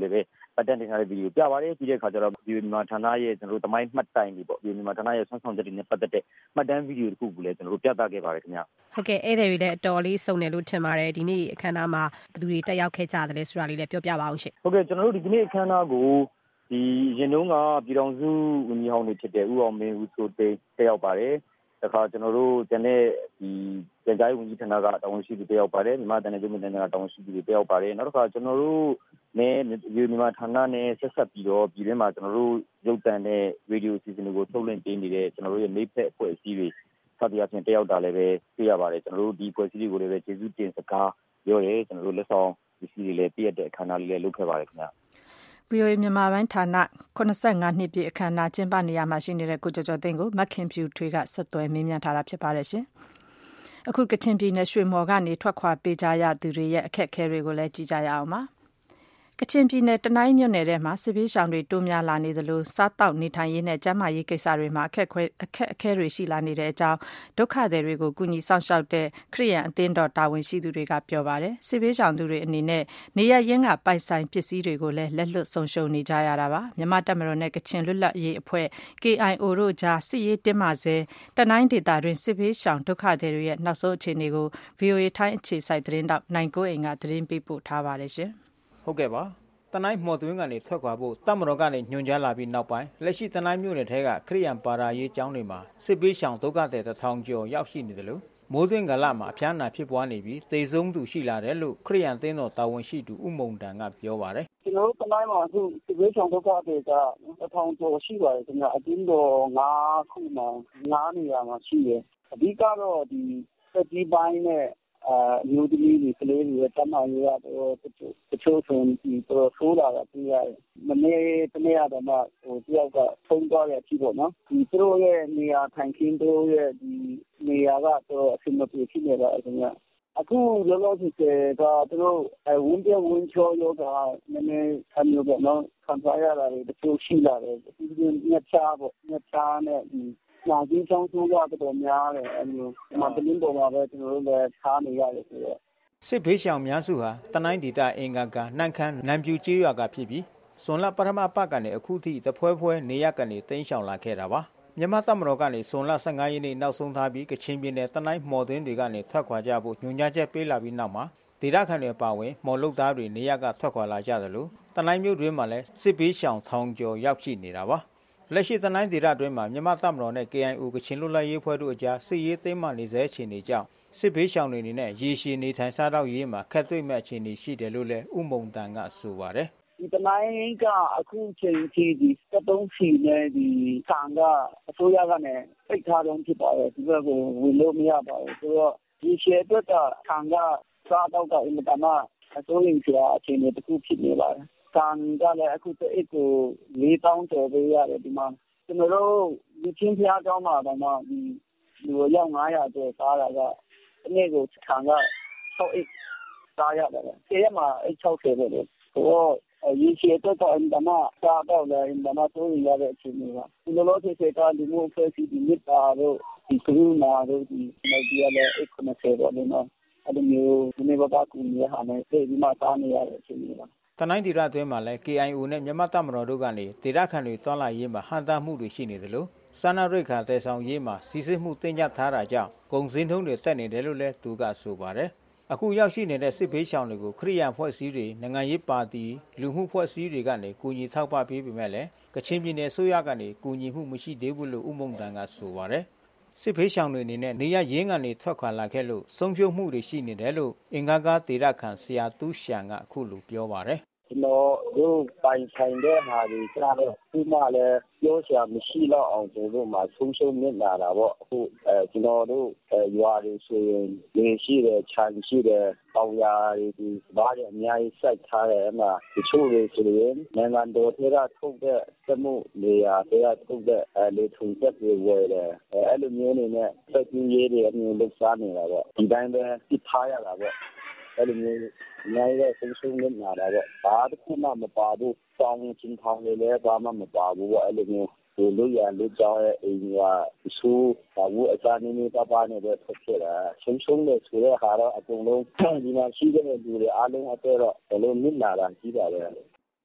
ပတ်တန်တင်ထားတဲ့ဗီဒီယိုပြပါတယ်ပြီးတဲ့အခါကျတော့ဗီဒီယိုမြန်မာဌာနရဲ့ကျွန်တော်တို့တမိုင်းမှတ်တိုင်တွေပေါ့ဗီဒီယိုမြန်မာဌာနရဲ့ဆွမ်းဆောင်ချက်တွေနဲ့ပတ်သက်တဲ့မှတ်တမ်းဗီဒီယိုတစ်ခုကိုလည်းကျွန်တော်တို့ပြသခဲ့ပါတယ်ခင်ဗျဟုတ်ကဲ့အဲ့ဒီတွေလည်းအတော်လေးစုံတယ်လို့ထင်ပါတယ်ဒီနေ့အခမ်းအနားမှာဘယ်သူတွေတက်ရောက်ခဲ့ကြတယ်လဲဆိုတာလေးလည်းပြောပြပါအောင်ရှင်ဟုတ်ကဲ့ကျွန်တော်တို့ဒီနေ့အခမ်းအနားကိုဒီရင်တုန်းကပြည်တော်စုဝန်ကြီးဟောင်းတွေဖြစ်တဲ့ဦးအောင်မင်းဦးစိုးသိန်းတက်ရောက်ပါတယ်တခါကျွန်တော်တို့ကျန်တဲ့ဒီပြန်ကြားရေးဝန်ကြီးဌာနကတာဝန်ရှိသူတက်ရောက်ပါတယ်မြန်မာတန်တဲ့ပြည်နယ်ကတာဝန်ရှိသူတွေတက်ရောက်ပါတယ်နောက်တစ်ခါကျွန်တော်တို့နဲ့မြန်မာဌာနနဲ့ဆက်ဆက်ပြီးတော့ပြည်တွင်းမှာကျွန်တော်တို့ရုပ်သံနဲ့ရေဒီယိုအစီအစဉ်တွေကိုထုတ်လွှင့်ပေးနေတဲ့ကျွန်တော်တို့ရဲ့မိဖက်အဖွဲ့အစည်းတွေစသည်အပြင်တက်ရောက်တာလည်းပဲသိရပါတယ်ကျွန်တော်တို့ဒီအဖွဲ့အစည်းတွေကိုလည်းပဲကျေးဇူးတင်စကားပြောရဲကျွန်တော်တို့လက်ဆောင်ပစ္စည်းတွေလည်းပြည့်တဲ့အခမ်းအနားလေးလည်းလုပ်ခဲ့ပါတယ်ခင်ဗျာဗီအိုအေမြန်မာပိုင်းဌာနခုနစ်ဆယ့်ငါနှစ်ပြည့်အခမ်းအနားကျင်းပနေရမှာရှိနေတဲ့ကိုကျော်ကျော်သိန်းကိုမခင်ဖြူထွေးကဆက်သွယ်မေးမြန်းထားတာဖြစ်ပါတယ်ရှင်။အခုကချင်ပြည်နယ်ရွှေမော်ကနေထွက်ခွာပေးကြရသူတွေရဲ့အခက်အခဲတွေကိုလည်းကြည့်ကြရအောင်ပါ။ကချင်ပြည်နယ်တနိုင်းမြို့နယ်ထဲမှာစစ်ဘေးရှောင်တွေတိုးများလာနေသလိုစားတောက်နေထိုင်ရေးနဲ့ကျန်းမာရေးကိစ္စတွေမှာအခက်အခဲအခက်အခဲတွေရှိလာနေတဲ့အကြောင်းဒုက္ခသည်တွေကိုကူညီဆောင်ရှောက်တဲ့ခရစ်ယာန်အသင်းတော်တာဝန်ရှိသူတွေကပြောပါတယ်။စစ်ဘေးရှောင်သူတွေအနေနဲ့နေရရင်းကပိုက်ဆိုင်ပစ္စည်းတွေကိုလည်းလက်လွတ်ဆုံးရှုံးနေကြရတာပါ။မြန်မာတပ်မတော်နဲ့ကချင်လွတ်လပ်ရေးအဖွဲ့ K I O တို့ကြားစစ်ရေးတင်းမာစေတနိုင်းဒေသတွင်စစ်ဘေးရှောင်ဒုက္ခသည်တွေရဲ့နောက်ဆုံးအခြေအနေကို V O A ထိုင်းအခြေစိုက်သတင်းတောက်နိုင်ကိုအိမ်ကသတင်းပေးပို့ထားပါတယ်ရှင်။ဟုတ်ကဲ့ပါတနိုင်းမော်သွင်းကနေထွက်ခွာဖို့တပ်မတော်ကနေညွှန်ကြားလာပြီးနောက်ပိုင်းလက်ရှိတနိုင်းမြို့နယ်ထဲကခရိယန်ပါရာရေးကျောင်းတွေမှာစစ်ပေးရှောင်ဒုက္ခသည်တစ်ထောင်ကျော်ရောက်ရှိနေတယ်လို့မိုးသွင်းကာလမှာအဖျားနာဖြစ်ပွားနေပြီးသေဆုံးသူရှိလာတယ်လို့ခရိယန်သင်းတော်တာဝန်ရှိသူဦးမုံတန်ကပြောပါတယ်ကျွန်တော်တို့တနိုင်းမှာအခုစစ်ပေးရှောင်ဒုက္ခသည်ကတစ်ထောင်ကျော်ရှိပါတယ်ခင်ဗျအတင်းတော်၅ခုမှာ၅နေရာမှာရှိတယ်အဓိကတော့ဒီစက်ကြီးပိုင်းနဲ့အမျိုးသမီးတွေကလေးတွေတမန်ရတော့တချို့ဆိုဒီတော့ဆိုးလာတာပြရတယ်မနေ့တနေ့ကတော့မှဟိုတယောက်ကဖုန်းသွားတဲ့အဖြစ်ပေါ့နော်ဒီသူတို့ရဲ့နေရာထိုင်ခင်းတို့ရဲ့ဒီနေရာကတော့အဆင်မပြေဖြစ်နေတာအဲ့ဒါအခုလောလောဆယ်ကသူတို့ဝင်းပြဝင်းချောရောကနည်းနည်းအမျိုးပေါ့နော်ခံစားရတာတွေတချို့ရှိလာတယ်ဒီညချာပေါ့ညချာနဲ့ဒီနာကြီးချောင်းဆိုးရတော့များတယ်အမျိုးမတလင်းပေါ်မှာပဲကျွန်တော်တို့လည်းထားနေရတယ်ဆိုတော့စစ်ဘေးရှောင်များစုဟာတနိုင်းဒေသအင်္ဂါကနှန့်ခမ်းနံပြူကျေးရွာကဖြစ်ပြီးစွန်လပထမပတ်ကနေအခုထိတဖွဲဖွဲနေရကနေတိမ်းရှောင်လာခဲ့တာပါမြန်မာတပ်မတော်ကနေစွန်လ၁၅ရက်နေ့နောက်ဆုံးထားပြီးကချင်ပြည်နယ်တနိုင်းမော်သွင်းတွေကနေထွက်ခွာကြဖို့ညွှန်ကြားချက်ပေးလာပြီးနောက်မှာဒေသခံတွေပါဝင်မော်လုတ်သားတွေနေရကထွက်ခွာလာကြတယ်လို့တနိုင်းမြို့တွင်မှာလည်းစစ်ဘေးရှောင်ထောင်ကျော်ရောက်ရှိနေတာပါလက်ရှိတနိုင်းဒေသအတွင်းမှာမြန်မာတပ်မတော်နဲ့ K I O ကချင်လွတ်လပ်ရေးအဖွဲ့တို့အကြားစစ်ရေးသိမ်းမှနေစေအခြေအနေကြောင့်စစ်ဘေးရှောင်တွေအနေနဲ့ရေရှည်နေထိုင်စားတော့ရေးမှာခက်တွေ့မဲ့အခြေအနေရှိတယ်လို့လည်းဥမုံတန်ကဆိုပါတယ်ဒီတနိုင်းကအခုချိန်ထိဒီစက်သုံးစီနဲ့ဒီဆန်ကအစိုးရကနေပိတ်ထားတော့ဖြစ်ပါတယ်ဒီဘက်ကိုဝင်လို့မရပါဘူးဆိုတော့ဒီရှယ်အတွက်ကဆန်ကစားတော့ကအင်တာမအစိုးရစရာအခြေအနေတစ်ခုဖြစ်နေပါတယ်ဆန်ကလည်းအခုတစ်အိတ်ကိုလေးသောင်းကျော်ပေးရတယ်ဒီမှာကျွန်တော်တို့ဒီချင်းဖျားကျောင်းမှာတော့ဒီလူရောက်၅ရာကျော်စားတာကဒီနေ့ကိုဆန်က၆အိတ်စားရတယ်ကျေးမှာအိတ်၆၀ပဲလေဆိုတော့ရေရှည်တော့အင်တာမစားတော့လည်းအင်တာမဆိုရရတဲ့အချိန်မျိုးပါဒီလိုလိုဆယ်ဆယ်ကဒီမျိုးဖွဲ့စီဒီမြစ်တာတို့ဒီကရုဏာတို့ဒီမိုက်ဒီရလည်းအိတ်၇၀ပေါ့လေနော်အဲ့လိုမျိုးဒီနေ့ဘာကူနေဟာနဲ့သိပြီးမှစားနေရတဲ့အချိန်မျိုးပါတနိုင်းဒေသအတွင်းမှာလည်း K I O နဲ့မြန်မာတပ်မတော်တို့ကနေဒေသခံတွေတွန်းလာရေးမှာဟန်တာမှုတွေရှိနေတယ်လို့စာနာရိတ်ခါတဲဆောင်ရေးမှာစီစစ်မှုတင်ကြထားတာကြောင့်ဂုံစင်းထုံးတွေတက်နေတယ်လို့လည်းသူကဆိုပါတယ်အခုရောက်ရှိနေတဲ့စစ်ဘေးရှောင်တွေကိုခရိယန်ဖွဲ့စည်းတွေနိုင်ငံရေးပါတီလူမှုဖွဲ့စည်းတွေကနေကူညီထောက်ပံ့ပေးပေမဲ့လည်းကချင်ပြည်နယ်အစိုးရကနေကူညီမှုမရှိသေးဘူးလို့ဥမုံတန်ကဆိုပါတယ်စစ်ဘေးရှောင်တွေအနေနဲ့နေရရင်းကနေထွက်ခွာလာခဲ့လို့ဆုံးရှုံးမှုတွေရှိနေတယ်လို့အင်္ဂါကဒေသခံဆရာတူးရှန်ကအခုလိုပြောပါတယ်ကျွန်တော်တို့ပိုင်ဆိုင်တဲ့ဟာတွေကျတော့ဒီမှာလည်းပြောစရာမရှိတော့အောင်ကျွန်တော်တို့မှာဆုံးရှုံးနေလာတာပေါ့အခုအဲကျွန်တော်တို့ရွာတွေဆိုရင်နေရှိတယ်ခြံရှိတယ်ပေါင်ရာတွေဒီဘာတွေအများကြီးစိုက်ထားတယ်အမှတချို့တွေဆိုရင်နိုင်ငံတော်ထဲကထုတ်တဲ့စမှုနေရာတွေကထုတ်တဲ့အဲလေထုံသက်တွေဝယ်တယ်အဲအဲ့လိုမျိုးနေနဲ့စက်ကြီးရေးတွေအမျိုးလုပ်စားနေတာပေါ့ဒီတိုင်းပဲပြထားရတာပေါ့အဲ့လိုမျိုးနိုင်တဲ့ဆုံးရှုံးနေတာတော့ဘာတစ်ခုမှမပါဘူးတောင်းချင်းထောင်းလေးလည်းဘာမှမပါဘူးအဲ့လိုမျိုးဒီလူရလူကြောင်းရဲ့အိမ်ကသူ့ဘာဘူးအစားနေနေပါပါနေတဲ့ဖြစ်ဖြစ်တာဆုံးရှုံးတဲ့ဆိုတဲ့ဟာတော့အကုန်လုံးဒီမှာရှိတဲ့လူတွေအားလုံးအတော့ဘယ်လိုမြင်လာတာကြီးပါလဲ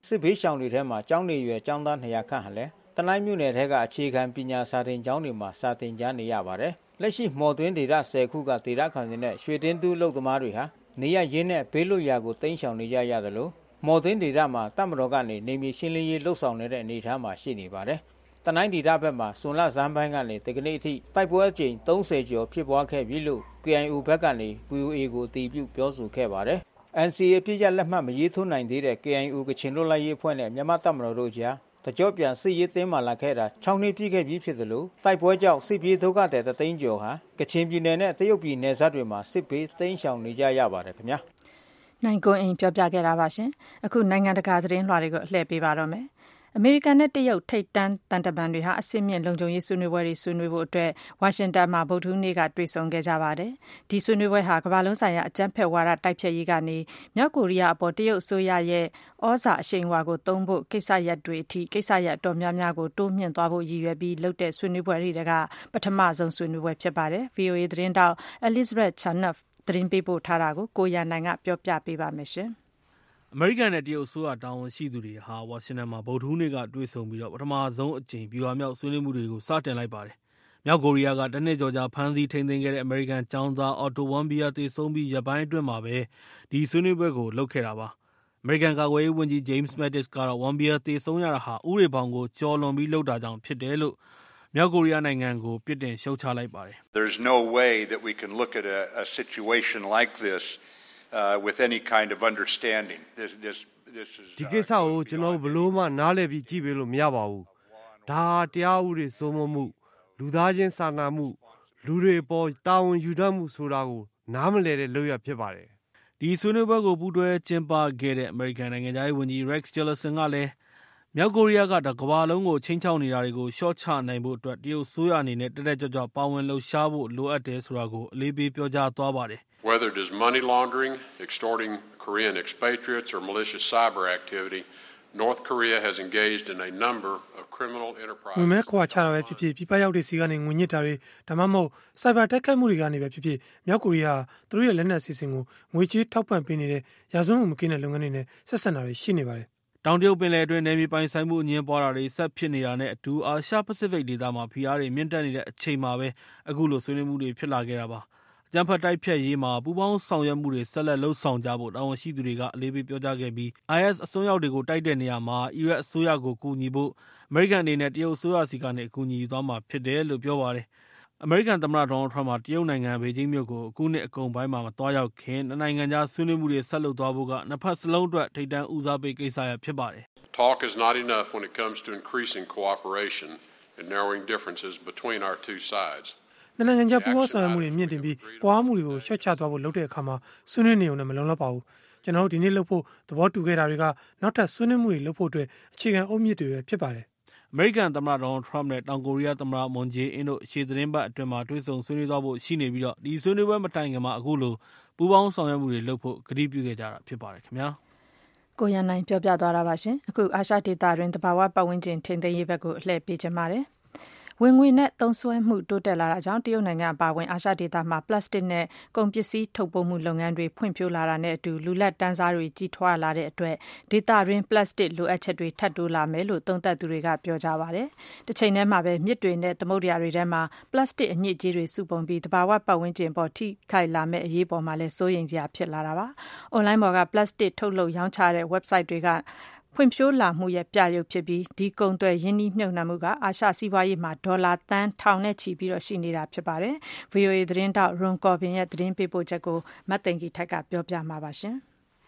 စစ်ဘေးရှောင်တွေထဲမှာကျောင်းနေရွယ်ကျောင်းသားနှစ်ရာခန့်ဟာလည်းတနိုင်းမြို့နယ်ထဲကအခြေခံပညာစာသင်ကျောင်းတွေမှာစာသင်ကြားနေရပါတယ်လက်ရှိမော်တွင်းဒေသဆယ်ခုကဒေသခံတွေနဲ့ရွှေတင်းတူးလုပ်သမားတွေဟာနေရရင်းနဲ့ဘေးလွတ်ရာကိုတိမ်းရှောင်နေကြရတယ်လို့မော်တွင်းဒေသမှာတပ်မတော်ကနေနေမြေရှင်းလင်းရေးလှုပ်ဆောင်နေတဲ့အနေအထားမှာရှိနေပါတယ်တနိုင်းဒေသဘက်မှာစွန်လဇန်းပိုင်းကနေတကနေ့အထိတိုက်ပွဲအကြိမ်သုံးဆယ်ကျော်ဖြစ်ပွားခဲ့ပြီလို့ K I O ဘက်ကနေ V O A ကိုအတည်ပြုပြောဆိုခဲ့ပါတယ်N C A ပြည့်ရလက်မှတ်မရေးထိုးနိုင်သေးတဲ့ K I O ကချင်လွတ်လပ်ရေးအဖွဲ့နဲ့မြန်မာတပ်မတော်တို့ကြားတကြောပြန်စစ်ရေးတင်းမာလာခဲ့တာ၆နှစ်ပြည့်ခဲ့ပြီဖြစ်သလိုတိုက်ပွဲကြောင့်စစ်ပြေးဒုက္ခသည်တသိန်းကျော်ဟာကချင်ပြည်နယ်နဲ့တရုတ်ပြည်နယ်စပ်တွေမှာစစ်ဘေးတိမ်းရှောင်နေကြရပါတယ်ခင်ဗျာနိုင်ကွန်းအိမ်ပြောပြခဲ့တာပါရှင်အခုနိုင်ငံတကာသတင်းလွှာတွေကိုအလှည့်ပေးပါတော့မယ်အမေရိကန်နဲ့တရုတ်ထိပ်တန်းတန်တမန်တွေဟာအစစ်မြင့်လုံခြုံရေးဆွေးနွေးပွဲတွေဆွေးနွေးဖို့အတွက်ဝါရှင်တန်မှာဗုဒ္ဓဟူးနေ့ကတွေ့ဆုံခဲ့ကြပါတယ်။ဒီဆွေးနွေးပွဲဟာကမ္ဘာလုံးဆိုင်ရာအကြမ်းဖက်ဝါဒတိုက်ဖျက်ရေးကနေမြောက်ကိုရီးယားအပေါ်တရုတ်အစိုးရရဲ့ဩဇာအရှိန်အဝါကိုသုံးဖို့ကိစ္စရပ်တွေအထိကိစ္စရပ်အတော်များများကိုတိုးမြှင့်သွားဖို့ရည်ရွယ်ပြီးလုပ်တဲ့ဆွေးနွေးပွဲတွေကပထမဆုံးဆွေးနွေးပွဲဖြစ်ပါတယ်။ V O A သတင်းတောက် Elizabeth Chernoff သတင်းပေးပို့ထားတာကိုကိုရန်နိုင်ကပြောပြပေးပါမယ်ရှင်။အမေရိကန်နဲ့တရုတ်အစိုးရတာဝန်ရှိသူတွေဟာဝါရှင်တန်မှာဗုဒ္ဓဟူးနေ့ကတွေ့ဆုံပြီးတော့ပထမဆုံးအကြိမ်ဗျူဟာမြောက်ဆွေးနွေးမှုတွေကိုစတင်လိုက်ပါတယ်။မြောက်ကိုရီးယားကတနှစ်ကျော်ကြာဖမ်းဆီးထိန်းသိမ်းခဲ့တဲ့အမေရိကန်ကျောင်းသားအော်တိုဝမ်ဘီယာသေဆုံးပြီးရက်ပိုင်းအတွင်းမှာပဲဒီဆွေးနွေးပွဲကိုလုပ်ခဲ့တာပါ။အမေရိကန်ကာကွယ်ရေးဝန်ကြီး James Mattis ကတော့ဝမ်ဘီယာသေဆုံးရတာဟာဥပဒေဘောင်ကိုကျော်လွန်ပြီးလုပ်တာကြောင့်ဖြစ်တယ်လို့မြောက်ကိုရီးယားနိုင်ငံကိုပြစ်တင်ရှုတ်ချလိုက်ပါတယ်။ There's no way that we can look at a, a situation like this uh, with any kind of understanding. This this ဒီကိစ္စကိုကျွန်တော်ဘလို့မှနားလည်ပြီးကြည့်ပေးလို့မရပါဘူး။ဒါဟာတရားဥပဒေစိုးမိုးမှုလူသားချင်းစာနာမှုလူတွေပေါ်တာဝန်ယူတတ်မှုဆိုတာကိုနားမလည်တဲ့လုပ်ရဖြစ်ပါတယ်။ဒီဆွေးနွေးပွဲကိုပူးတွဲကျင်းပခဲ့တဲ့အမေရိကန်နိုင်ငံသားဝန်ကြီး Rex Tillerson ကလည်းမြောက်ကိုရီးယားကတကမ္ဘာလုံးကိုချင်းချောက်နေတာတွေကိုရှော့ချနိုင်ဖို့အတွက်တရုတ်ဆိုးရအနေနဲ့တက်တက်ကြွကြွပါဝင်လှုပ်ရှားဖို့လိုအပ်တယ်ဆိုတာကိုအလေးပေးပြောကြားသွားပါတယ်။ Whether it is money laundering, extorting Korean expatriates or malicious cyber activity, North Korea has engaged in a number of criminal enterprises. ဝင်မဲ့ခွာချတာပဲဖြစ်ဖြစ်ပြပရောက်တဲ့စီကနေငွေညစ်တာတွေဒါမှမဟုတ်စိုက်ဘာတက်ခိုက်မှုတွေကနေပဲဖြစ်ဖြစ်မြောက်ကိုရီးယားသူတို့ရဲ့လက်နက်အစီအစဉ်ကိုငွေကြေးထောက်ပံ့ပေးနေတဲ့ရာဇဝတ်မှုမကင်းတဲ့လုပ်ငန်းတွေနဲ့ဆက်ဆံတာတွေရှိနေပါတယ်။တောင်တရုတ်ပင်လယ်အတွင်းနယ်မြေပိုင်ဆိုင်မှုအငြင်းပွားတာတွေဆက်ဖြစ်နေတာနဲ့အတူအာရှပစိဖိတ်ဒေသမှာဖိအားတွေမြင့်တက်နေတဲ့အချိန်မှာပဲအခုလိုဆွေးနွေးမှုတွေဖြစ်လာခဲ့တာပါ။အကြမ်းဖက်တိုက်ဖျက်ရေးမှာပူးပေါင်းဆောင်ရွက်မှုတွေဆက်လက်လှုပ်ဆောင်ကြဖို့တာဝန်ရှိသူတွေကအလေးပေးပြောကြားခဲ့ပြီး I S အစွန်းရောက်တွေကိုတိုက်တဲ့နေရာမှာအီရတ်အစိုးရကိုကူညီဖို့အမေရိကန်အနေနဲ့တရုတ်အစိုးရစီကနေအကူအညီယူသွားမှာဖြစ်တယ်လို့ပြောပါတယ်။အမေရိကန်သမ္မတဒေါ်နယ်ထရမ့်ကတရုတ်နိုင်ငံဘေဂျင်းမြို့ကိုအခုနှစ်အကုန်ပိုင်းမှာမသွားရောက်ခင်နိုင်ငံခြားဆွေးနွေးမှုတွေဆက်လုပ်သွားဖို့ကနှစ်ဖက်စလုံးအတွက်ထိပ်တန်းဦးစားပေးကိစ္စရပ်ဖြစ်ပါတယ်။ Talk is not enough when it comes to increasing cooperation and narrowing differences between our two sides. နိုင်ငံခြားပူးပေါင်းဆောင်ရွက်မှုတွေမြင့်တင်ပြီးကွာမှုတွေကိုရှော့ချသွားဖို့လုပ်တဲ့အခါမှာဆွေးနွေးနေုံနဲ့မလုံလောက်ပါဘူးကျွန်တော်တို့ဒီနေ့လုပ်ဖို့သဘောတူခဲ့တာတွေကနောက်ထပ်ဆွေးနွေးမှုတွေလုပ်ဖို့အတွက်အခြေခံအုတ်မြစ်တွေပဲဖြစ်ပါတယ်အမေရိကန်သမ္မတဒေါ်နယ်ထရမ့်နဲ့တောင်ကိုရီးယားသမ္မတမွန်ဂျေအင်းတို့ရှေ့သတင်းပတ်အတွင်းမှာတွေ့ဆုံဆွေးနွေးသွားဖို့ရှိနေပြီးတော့ဒီဆွေးနွေးပွဲမတိုင်ခင်မှာအခုလိုပူးပေါင်းဆောင်ရွက်မှုတွေလုပ်ဖို့ကတိပြုခဲ့ကြတာဖြစ်ပါတယ်ခင်ဗျာကိုရန်နိုင်ပြောပြသွားတာပါရှင်အခုအာရှဒေသတွင်တဘာဝပတ်ဝန်းကျင်ထိန်းသိမ်းရေးဘက်ကိုအလှည့်ပေးချင်ပါတယ်ဝင်ငွေနဲ့သုံးစွဲမှုတိုးတက်လာတာကြောင့်တရုတ်နိုင်ငံအပါအဝင်အာရှဒေသမှာပလတ်စတစ်နဲ့ကုန်ပစ္စည်းထုတ်ပိုးမှုလုပ်ငန်းတွေဖွံ့ဖြိုးလာတာနဲ့အတူလူလက်တန်းစားတွေကြီးထွားလာတဲ့အတွက်ဒေသတွင်းပလတ်စတစ်လိုအပ်ချက်တွေထပ်တိုးလာမယ်လို့သုံးသပ်သူတွေကပြောကြပါတယ်။တစ်ချိန်တည်းမှာပဲမြစ်တွေနဲ့သမုဒ္ဒရာတွေထဲမှာပလတ်စတစ်အညစ်အကြေးတွေစုပုံပြီးတဘာဝပတ်ဝန်းကျင်ပေါ်ထိခိုက်လာမဲ့အရေးပေါ်မှာလည်းစိုးရိမ်စရာဖြစ်လာတာပါ။ အွန်လိုင်းပေါ်ကပလတ်စတစ်ထုတ်လုပ်ရောင်းချတဲ့ website တွေကဖွံ့ဖြိုးလာမှုရဲ့ပြရုပ်ဖြစ်ပြီးဒီကုန်သွယ်ရင်းနှီးမြှုပ်နှံမှုကအာရှစီးပွားရေးမှာဒေါ်လာသန်းထောင်နဲ့ချီပြီးတော့ရှိနေတာဖြစ်ပါတယ်။ V O A သတင်းတောက်ရွန်ကော်ဘင်ရဲ့သတင်းပေးပို့ချက်ကိုမတ်သိင်္ဂီထိုက်ကပြောပြမှာပါရှင်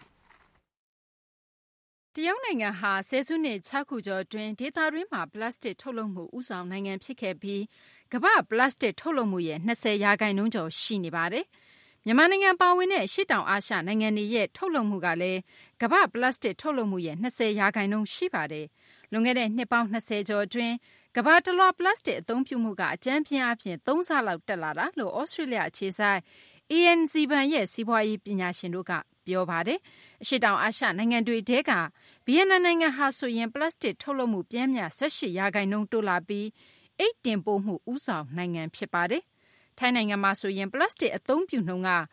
။တရုတ်နိုင်ငံဟာဆယ်စုနှစ်ခြောက်ခုကျော်အတွင်းဒေသတွင်းမှာပလတ်စတစ်ထုတ်လုပ်မှုဦးဆောင်နိုင်ငံဖြစ်ခဲ့ပြီးကမ္ဘာ့ပလတ်စတစ်ထုတ်လုပ်မှုရဲ့နှစ်ဆယ်ရာခိုင်နှုန်းကျော်ရှိနေပါတယ်။မြန်မာနိုင်ငံပါဝင်တဲ့ရှေ့တောင်အာရှနိုင်ငံတွေရဲ့ထုတ်လုပ်မှုကလည်းကမ္ဘာ့ပလတ်စတစ်ထုတ်လုပ်မှုရဲ့နှစ်ဆယ်ရာခိုင်နှုန်းရှိပါတယ်။လွန်ခဲ့တဲ့နှစ်ပေါင်းနှစ်ဆယ်ကျော်အတွင်းကမ္ဘာတလွှားပလတ်စတစ်အသုံးပြုမှုကအကြမ်းဖျင်းအားဖြင့်သုံးဆလောက်တက်လာတာလို့ဩစတြေးလျအခြေစိုက် A N Z ဘဏ်ရဲ့စီးပွားရေးပညာရှင်တို့ကပြောပါတယ်။အရှေ့တောင်အာရှနိုင်ငံတွေထဲကဗီယက်နမ်နိုင်ငံဟာဆိုရင်ပလတ်စတစ်ထုတ်လုပ်မှုပျမ်းမျှ၁၈ရာခိုင်နှုန်းတိုးလာပြီးအိတ်တင်ပို့မှုဦးဆောင်နိုင်ငံဖြစ်ပါတယ်။ထိုင်းနိုင်ငံမှာဆိုရင်ပလတ်စတစ်အသုံးပြုနှုန်းက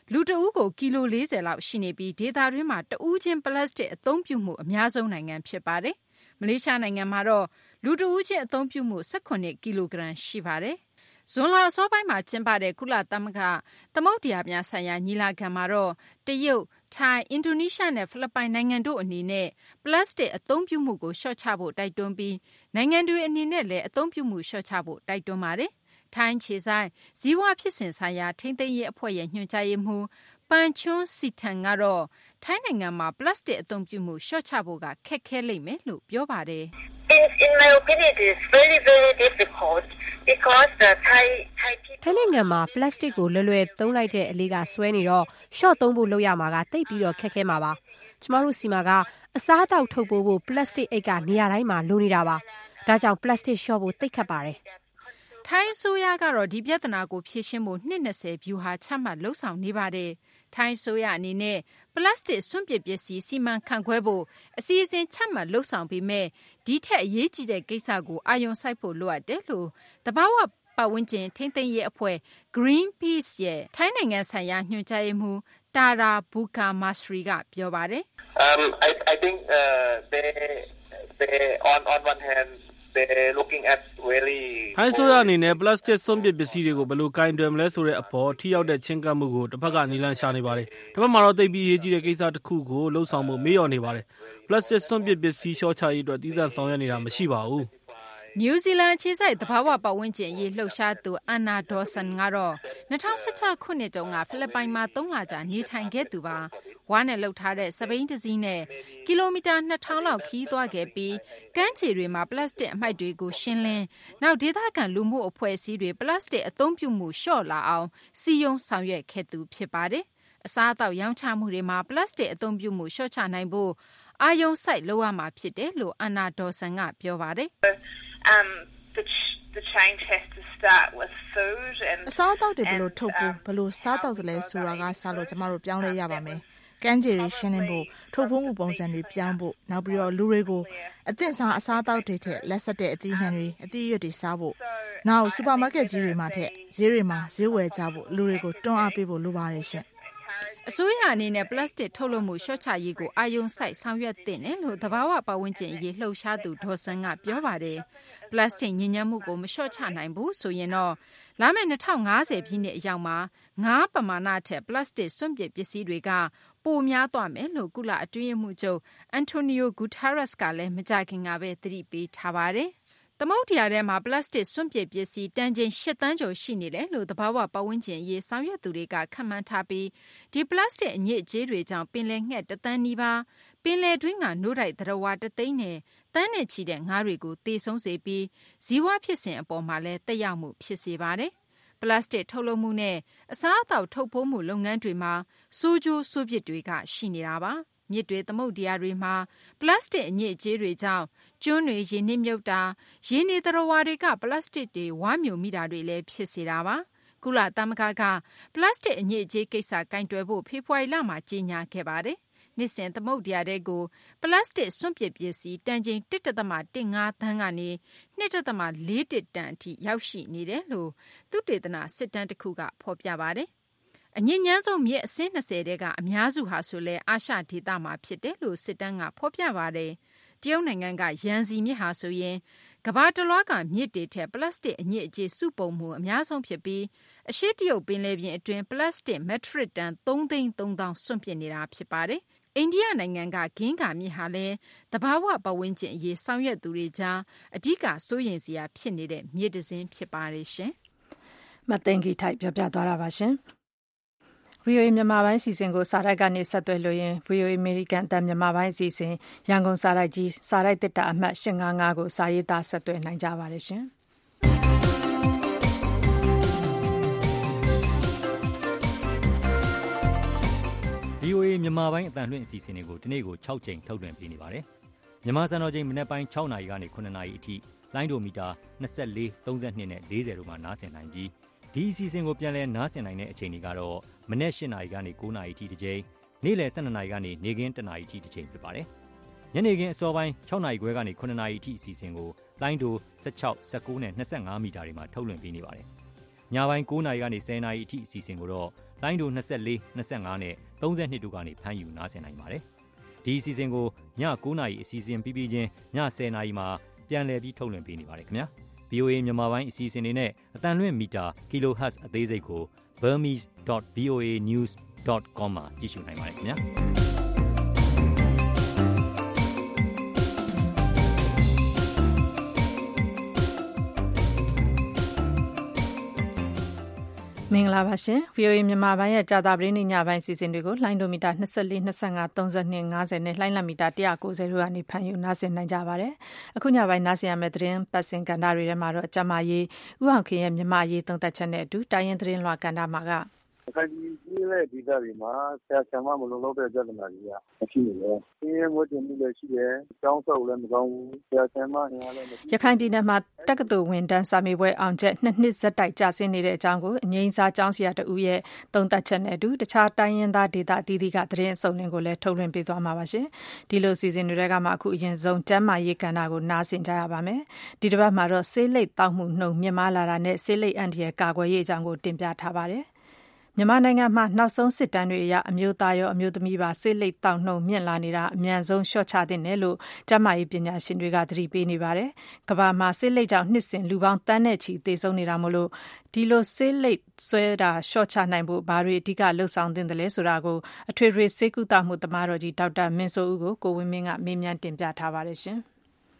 လူတဦးကိုကီလို၄၀လောက်ရှိနေပြီးဒေသတွင်းမှာတဦးချင်းပလတ်စတစ်အသုံးပြုမှုအများဆုံးနိုင်ငံဖြစ်ပါတယ်မလေးရှားနိုင်ငံမှာတော့လူတဦးချင်းအသုံးပြုမှု၁၈ကီလိုဂရမ်ရှိပါတယ်ဇွန်လအစောပိုင်းမှာကျင်းပတဲ့ကုလသမဂ္ဂသမုဒ္ဒရာများဆိုင်ရာညီလာခံမှာတော့တရုတ်ထိုင်းအင်ဒိုနီးရှားနဲ့ဖိလစ်ပိုင်နိုင်ငံတို့အနေနဲ့ပလတ်စတစ်အသုံးပြုမှုကိုလျှော့ချဖို့တိုက်တွန်းပြီးနိုင်ငံတွေအနေနဲ့လည်းအသုံးပြုမှုလျှော့ချဖို့တိုက်တွန်းပါတယ်ထိုင်းခြေဆိုင်ဇီဝဖြစ်စဉ်ဆိုင်ရာထိန်းသိမ်းရေးအဖွဲ့ရဲ့ညွှန်ကြားရေးမှူးပန်ချွန်းစီထန်ကတော့ထိုင်းနိုင်ငံမှာပလတ်စတစ်အသုံးပြုမှုလျှော့ချဖို့ကခက်ခဲလိမ့်မယ်လို့ပြောပါတယ် In, in my opinion, it is very, very difficult because the Thai Thai people. ထိုင်းနိုင်ငံမှာပလတ်စတစ်ကိုလွယ်လွယ်သုံးလိုက်တဲ့အလေးကဆွဲနေတော့ရှော့သုံးဖို့လုပ်ရမှာကတိတ်ပြီးတော့ခက်ခဲမှာပါကျမတို့စီမှာကအစားအသောက်ထုတ်ပိုးဖို့ပလတ်စတစ်အိတ်ကနေရာတိုင်းမှာလိုနေတာပါဒါကြောင့်ပလတ်စတစ်ရှော့ဖို့သိပ်ခက်ပါတယ်ထိုင်းဆိုရကတော့ဒီပြဿနာကိုဖြေရှင်းဖို့နှစ်၂၀ဗျူဟာချမှတ်လှုံ့ဆော်နေပါတယ်ထိုင်းဆိုရအနေနဲ့ပလတ်စတစ်စွန့်ပစ်ပစ္စည်းစီမံခန့်ခွဲဖို့အစီအစဉ်ချမှတ်လှုံ့ဆော်ပြီးမဲ့ဒီထက်အရေးကြီးတဲ့ကိစ္စကိုအာရုံစိုက်ဖို့လိုအပ်တယ်လို့တဘာဝပတ်ဝန်းကျင်ထိန်းသိမ်းရေးအဖွဲ့ Greenpeace ရဲ့ထိုင်းနိုင်ငံဆိုင်ရာညွှန်ကြားရေးမှူးတာရာဘူကာမာစရီကပြောပါတယ် Um I I think uh they they on on one hand they're looking at really ဟိုင်းဆိုရအနေနဲ့ပလတ်စတစ်စွန့်ပစ်ပစ္စည်းတွေကိုဘယ်လိုကင်တွယ်မလဲဆိုတဲ့အပေါ်ထိရောက်တဲ့ချင်းကပ်မှုကိုတစ်ဖက်ကနီလန်ရှာနေပါတယ်တစ်ဖက်မှာတော့သိပြီးရေးကြီးတဲ့ကိစ္စတစ်ခုကိုလှုပ်ဆောင်မှုမေ့လျော့နေပါတယ်ပလတ်စတစ်စွန့်ပစ်ပစ္စည်းရှော့ချရေးအတွက်တည်တံ့ဆောင်ရွက်နေတာမရှိပါဘူးနယူးဇီလန်ခြေဆိုင်သဘာဝပတ်ဝန်းကျင်ရေးလှုပ်ရှားသူအန်နာဒေါ်ဆန်ကတော့၂၀၁၆ခုနှစ်တုန်းကဖိလစ်ပိုင်မှာ၃လကြာနေထိုင်ခဲ့သူပါဝါနဲ့လှုပ်ထားတဲ့စပိန်တစည်းနဲ့ကီလိုမီတာ၂ထောင်လောက်ခီးသွားခဲ့ပြီးကမ်းခြေတွေမှာပလတ်စတစ်အမှိုက်တွေကိုရှင်းလင်းနောက်ဒေသခံလူမှုအဖွဲ့အစည်းတွေပလတ်စတစ်အသုံးပြုမှုလျှော့လာအောင်စီယုံဆောင်ရွက်ခဲ့သူဖြစ်ပါတယ်အစားအသောက်ရောင်းချမှုတွေမှာပလတ်စတစ်အသုံးပြုမှုလျှော့ချနိုင်ဖို့အာယုံစိုက်လုပ်ရမှာဖြစ်တယ်လို့အန်နာဒေါ်ဆန်ကပြောပါတယ် Um, the, the change has to start with food and အစားအသောက်တွေဘယ်လိုထုတ်ဖို့ဘယ်လိုစားတော့စလဲဆိုတာကစလို့ကျမတို့ပြောင်းလဲရပါမယ်။ကမ်းခြေတွေရှင်းလင်းဖို့ထုတ်ဖို့မှုပုံစံတွေပြောင်းဖို့နောက်ပြီးတော့လူတွေကိုအသင့်စားအစားအသောက်တွေထက်လက်ဆက်တဲ့အသီးဟန်တွေအသီးရွက်တွေစားဖို့နောက်စူပါမားကတ်ကြီးတွေမှာထက်ဈေးတွေမှာဈေးဝယ်ကြဖို့လူတွေကိုတွန်းအားပေးဖို့လိုပါတယ်ရှင်အစိုးရအနေနဲ့ပလတ်စတစ်ထုတ်လုပ်မှုလျှော့ချရေးကိုအာရုံစိုက်ဆောင်ရွက်သင့်တယ်လို့သဘာဝပတ်ဝန်းကျင်အရေးလှုပ်ရှားသူဒေါ်ဆန်ကပြောပါတယ်ပလတ်စတစ်ညစ်ညမ်းမှုကိုမလျှော့ချနိုင်ဘူးဆိုရင်တော့လာမယ့်၂၀၅၀ပြည့်နှစ်အရောက်မှာငါးပမာဏထက်ပလတ်စတစ်စွန့်ပစ်ပစ္စည်းတွေကပိုများသွားမယ်လို့ကုလအတွင်းရေးမှူးချုပ်အန်တိုနီယိုဂူတာရက်စ်ကလည်းမကြာခင်ကပဲသတိပေးထားပါတယ်သမုဒ္ဒရာထဲမှာပလတ်စတစ်စွန့်ပစ်ပစ္စည်းတန်ချိန်၈သန်းကျော်ရှိနေတယ်လို့သဘာဝပတ်ဝန်းကျင်ရေးဆောင်ရွက်သူတွေကခန့်မှန်းထားပြီးဒီပလတ်စတစ်အညစ်အကြေးတွေကြောင့်ပင်လယ်ငှက်တစ်သန်းနီးပါးပင်လယ်တွင်းကနို့တိုက်သတ္တဝါတစ်သိန်းနဲ့တန်းနဲ့ချီတဲ့ငါးတွေကိုသေဆုံးစေပြီးဇီဝဖြစ်စဉ်အပေါ်မှာလည်းသက်ရောက်မှုဖြစ်စေပါတယ်ပလတ်စတစ်ထုတ်လုပ်မှုနဲ့အစားအသောက်ထုတ်ပိုးမှုလုပ်ငန်းတွေမှာဆိုးကျိုးဆိုးပြစ်တွေကရှိနေတာပါမြစ်တွေသမုဒ္ဒရာတွေမှာပလတ်စတစ်အညစ်အကြေးတွေကြောင့်ကျွန်းတွေရေနစ်မြုပ်တာရေနေသတ္တဝါတွေကပလတ်စတစ်တွေဝါမြုံမိတာတွေလည်းဖြစ်စေတာပါကုလသမဂ္ဂကပလတ်စတစ်အညစ်အကြေးကိစ္စကင်တွယ်ဖို့ဖေဖော်ဝါရီလမှာကြေညာခဲ့ပါတယ်နှစ်စဉ်သမုဒ္ဒရာတွေကိုပလတ်စတစ်စွန့်ပစ်ပစ္စည်းတန်ချိန်၁.၁၅သန်းကနေ၂.၄တန်အထိရောက်ရှိနေတယ်လို့သုတေသနစစ်တမ်းတစ်ခုကဖော်ပြပါတယ်အညစ်ညမ်းဆုံးမြစ်အစင်း၂၀တဲကအများစုဟာဆိုလဲအာရှဒေသမှာဖြစ်တယ်လို့စစ်တမ်းကဖော်ပြပါတယ်တရုတ်နိုင်ငံကရန်စီမြစ်ဟာဆိုရင်ကမ္ဘာတလွှားကမြစ်တွေထက်ပလတ်စတစ်အညစ်အကြေးစုပုံမှုအများဆုံးဖြစ်ပြီးအရှေ့တရုတ်ပင်လယ်ပြင်အတွင်းပလတ်စတစ်မက်ထရစ်တန်၃သိန်း၃သောင်းစွန့်ပစ်နေတာဖြစ်ပါတယ်အိန္ဒိယနိုင်ငံကဂင်္ဂါမြစ်ဟာလည်းသဘာဝပတ်ဝန်းကျင်အရေးဆောင်ရွက်သူတွေကြားအဓိကစိုးရိမ်စရာဖြစ်နေတဲ့မြစ်တစ်စင်းဖြစ်ပါတယ်ရှင်မသိင်္ဂီထိုက်ပြောပြသွားတာပါရှင်ဗွီအိုအေမြန်မာပိုင်းစီစဉ်ကိုစာရိုက်ကနေဆက်သွယ်လို့ရင် ဗွီအိုအေအမေရိကန်အသံမြန်မာပိုင်းစီစဉ်ရန်ကုန်စာရိုက်ကြီးစာရိုက်တစ်တာအမှတ်၈၅၅ကိုစာရေးသားဆက်သွယ်နိုင်ကြပါတယ်ရှင်ဗွီအိုအေမြန်မာပိုင်းအသံလွှင့်အစီအစဉ်တွေကိုဒီနေ့ကို၆ကြိမ်ထုတ်လွှင့်ပေးနေပါတယ်မြန်မာစံတော်ချိန်မနက်ပိုင်း၆နာရီကနေခုနှစ်နာရီအထိလိုင်းဒိုမီတာ၂၄ ၃၂နဲ့၄၀တို့မှာနားဆင်နိုင်ပြီးဒီအစီအစဉ်ကိုပြန်လည်နားဆင်နိုင်တဲ့အချိန်တွေကတော့မနက်၈နာရီကနေ၉နာရီထိတစ်ကြိမ်နေ့လယ်၁၂နာရီကနေနေ့ခင်း၁နာရီထိတစ်ကြိမ်ဖြစ်ပါတယ်ညနေခင်းအစောပိုင်း၆နာရီခွဲကနေခုနှစ်နာရီအထိအစီအစဉ်ကိုလိုင်းဒို၁၆ ၁၉နဲ့၂၅မီတာတွေမှာထုတ်လွှင့်ပေးနေပါတယ်ညပိုင်း၉နာရီကနေ၁၀နာရီအထိအစီအစဉ်ကိုတော့လိုင်းဒို၂၄ ၂၅နဲ့၃၂တို့ကနေဖမ်းယူနားဆင်နိုင်ပါတယ်။ဒီအစီအစဉ်ကိုည၉နာရီအစီအစဉ်ပြီးပြီးချင်းည၁၀နာရီမှာပြန်လည်ပြီးထုတ်လွှင့်ပေးနေပါတယ်ခင်ဗျာ။ ဗွီအိုအေ မြန်မာပိုင်းအစီအစဉ်တွေနဲ့အတန်လွင့်မီတာ kilohertz အသေးစိတ်ကို burmese dot v o a news dot com မှာကြည့်ရှုနိုင်ပါတယ်ခင်ဗျာ။မင်္ဂလာပါရှင် ဗွီအိုအေ မြန်မာပိုင်းရဲ့ကြာသပတေးနေ့ညပိုင်းစီစဉ်တွေကိုလိုင်းဒိုမီတာ၂၄ ၂၅ ၃၂ ၅၀နဲ့လှိုင်းလံမီတာ၁၉၀တို့ကနေဖမ်းယူနားဆင်နိုင်ကြပါတယ်။အခုညပိုင်းနားဆင်ရမယ့်သတင်းပတ်စင်ကဏ္ဍတွေထဲမှာတော့ကျမရေးဥအောင်ခင်ရဲ့မြန်မာရေးသုံးသပ်ချက်နဲ့အတူတိုင်းရင်းသတင်းလွှာကဏ္ဍမှာကခိုင်ပြည်ကြီးရဲ့ဒေသတွေမှာဆရာဆရာမမလုံလောက်တဲ့ပြဿနာတွေကမရှိနေတယ်။ဒီမွေးတင်မှုလည်းရှိတယ်။ကျောင်းဆောက်လည်းမကောင်းဘူး။ဆရာဆရာမအင်အားလည်းမရှိ။ရခိုင်ပြည်နယ်မှာတက္ကသိုလ်ဝင်တန်းစာမေးပွဲအောင်ချက်နှစ်နှစ်ဇက်တိုက်ကျဆင်းနေတဲ့အကြောင်းကိုအငိမ့်စားကျောင်းဆရာတဦးရဲ့သုံးသပ်ချက်နဲ့အတူတခြားတိုင်းရင်းသားဒေသအသီးသီးကသတင်းအစုံလင်ကိုလည်းထုတ်လွှင့်ပေးသွားမှာပါရှင်။ဒီလိုစီစဉ်တွေကမှအခုအရင်ဆုံးကျန်းမာရေးကဏ္ဍကိုနားဆင်ကြရပါမယ်။ဒီတစ်ပတ်မှာတော့ဆေးလိပ်တောက်မှုနှုန်းမြင့်မားလာတာနဲ့ဆေးလိပ်အန်တီရဲ့ကာကွယ်ရေးအကြောင်းကိုတင်ပြထားပါတယ်။မြန်မာနိုင်ငံမှာနောက်ဆုံးစစ်တမ်းတွေအရအမျိုးသားရောအမျိုးသမီးပါဆေးလိပ်တောက်နှုန်းမြင့်လာနေတာအမြန်ဆုံးလျှော့ချသင့်တယ်လို့ကျန်းမာရေးပညာရှင်တွေကသတိပေးနေပါတယ်။ကမ္ဘာမှာဆေးလိပ်ကြောင့်နှစ်စဉ်လူပေါင်းတန်းနဲ့ချီသေဆုံးနေတာမို့လို့ဒီလိုဆေးလိပ်ဆွဲတာလျှော့ချနိုင်ဖို့ဘာတွေအဓိကလှုပ်ဆောင်သင့်တယ်လဲဆိုတာကိုအထွေထွေဆေးကုသမှုသမားတော်ကြီးဒေါက်တာမင်းစိုးဦးကိုကိုဝင်းမင်းကမေးမြန်းတင်ပြထားပါတယ်ရှင်။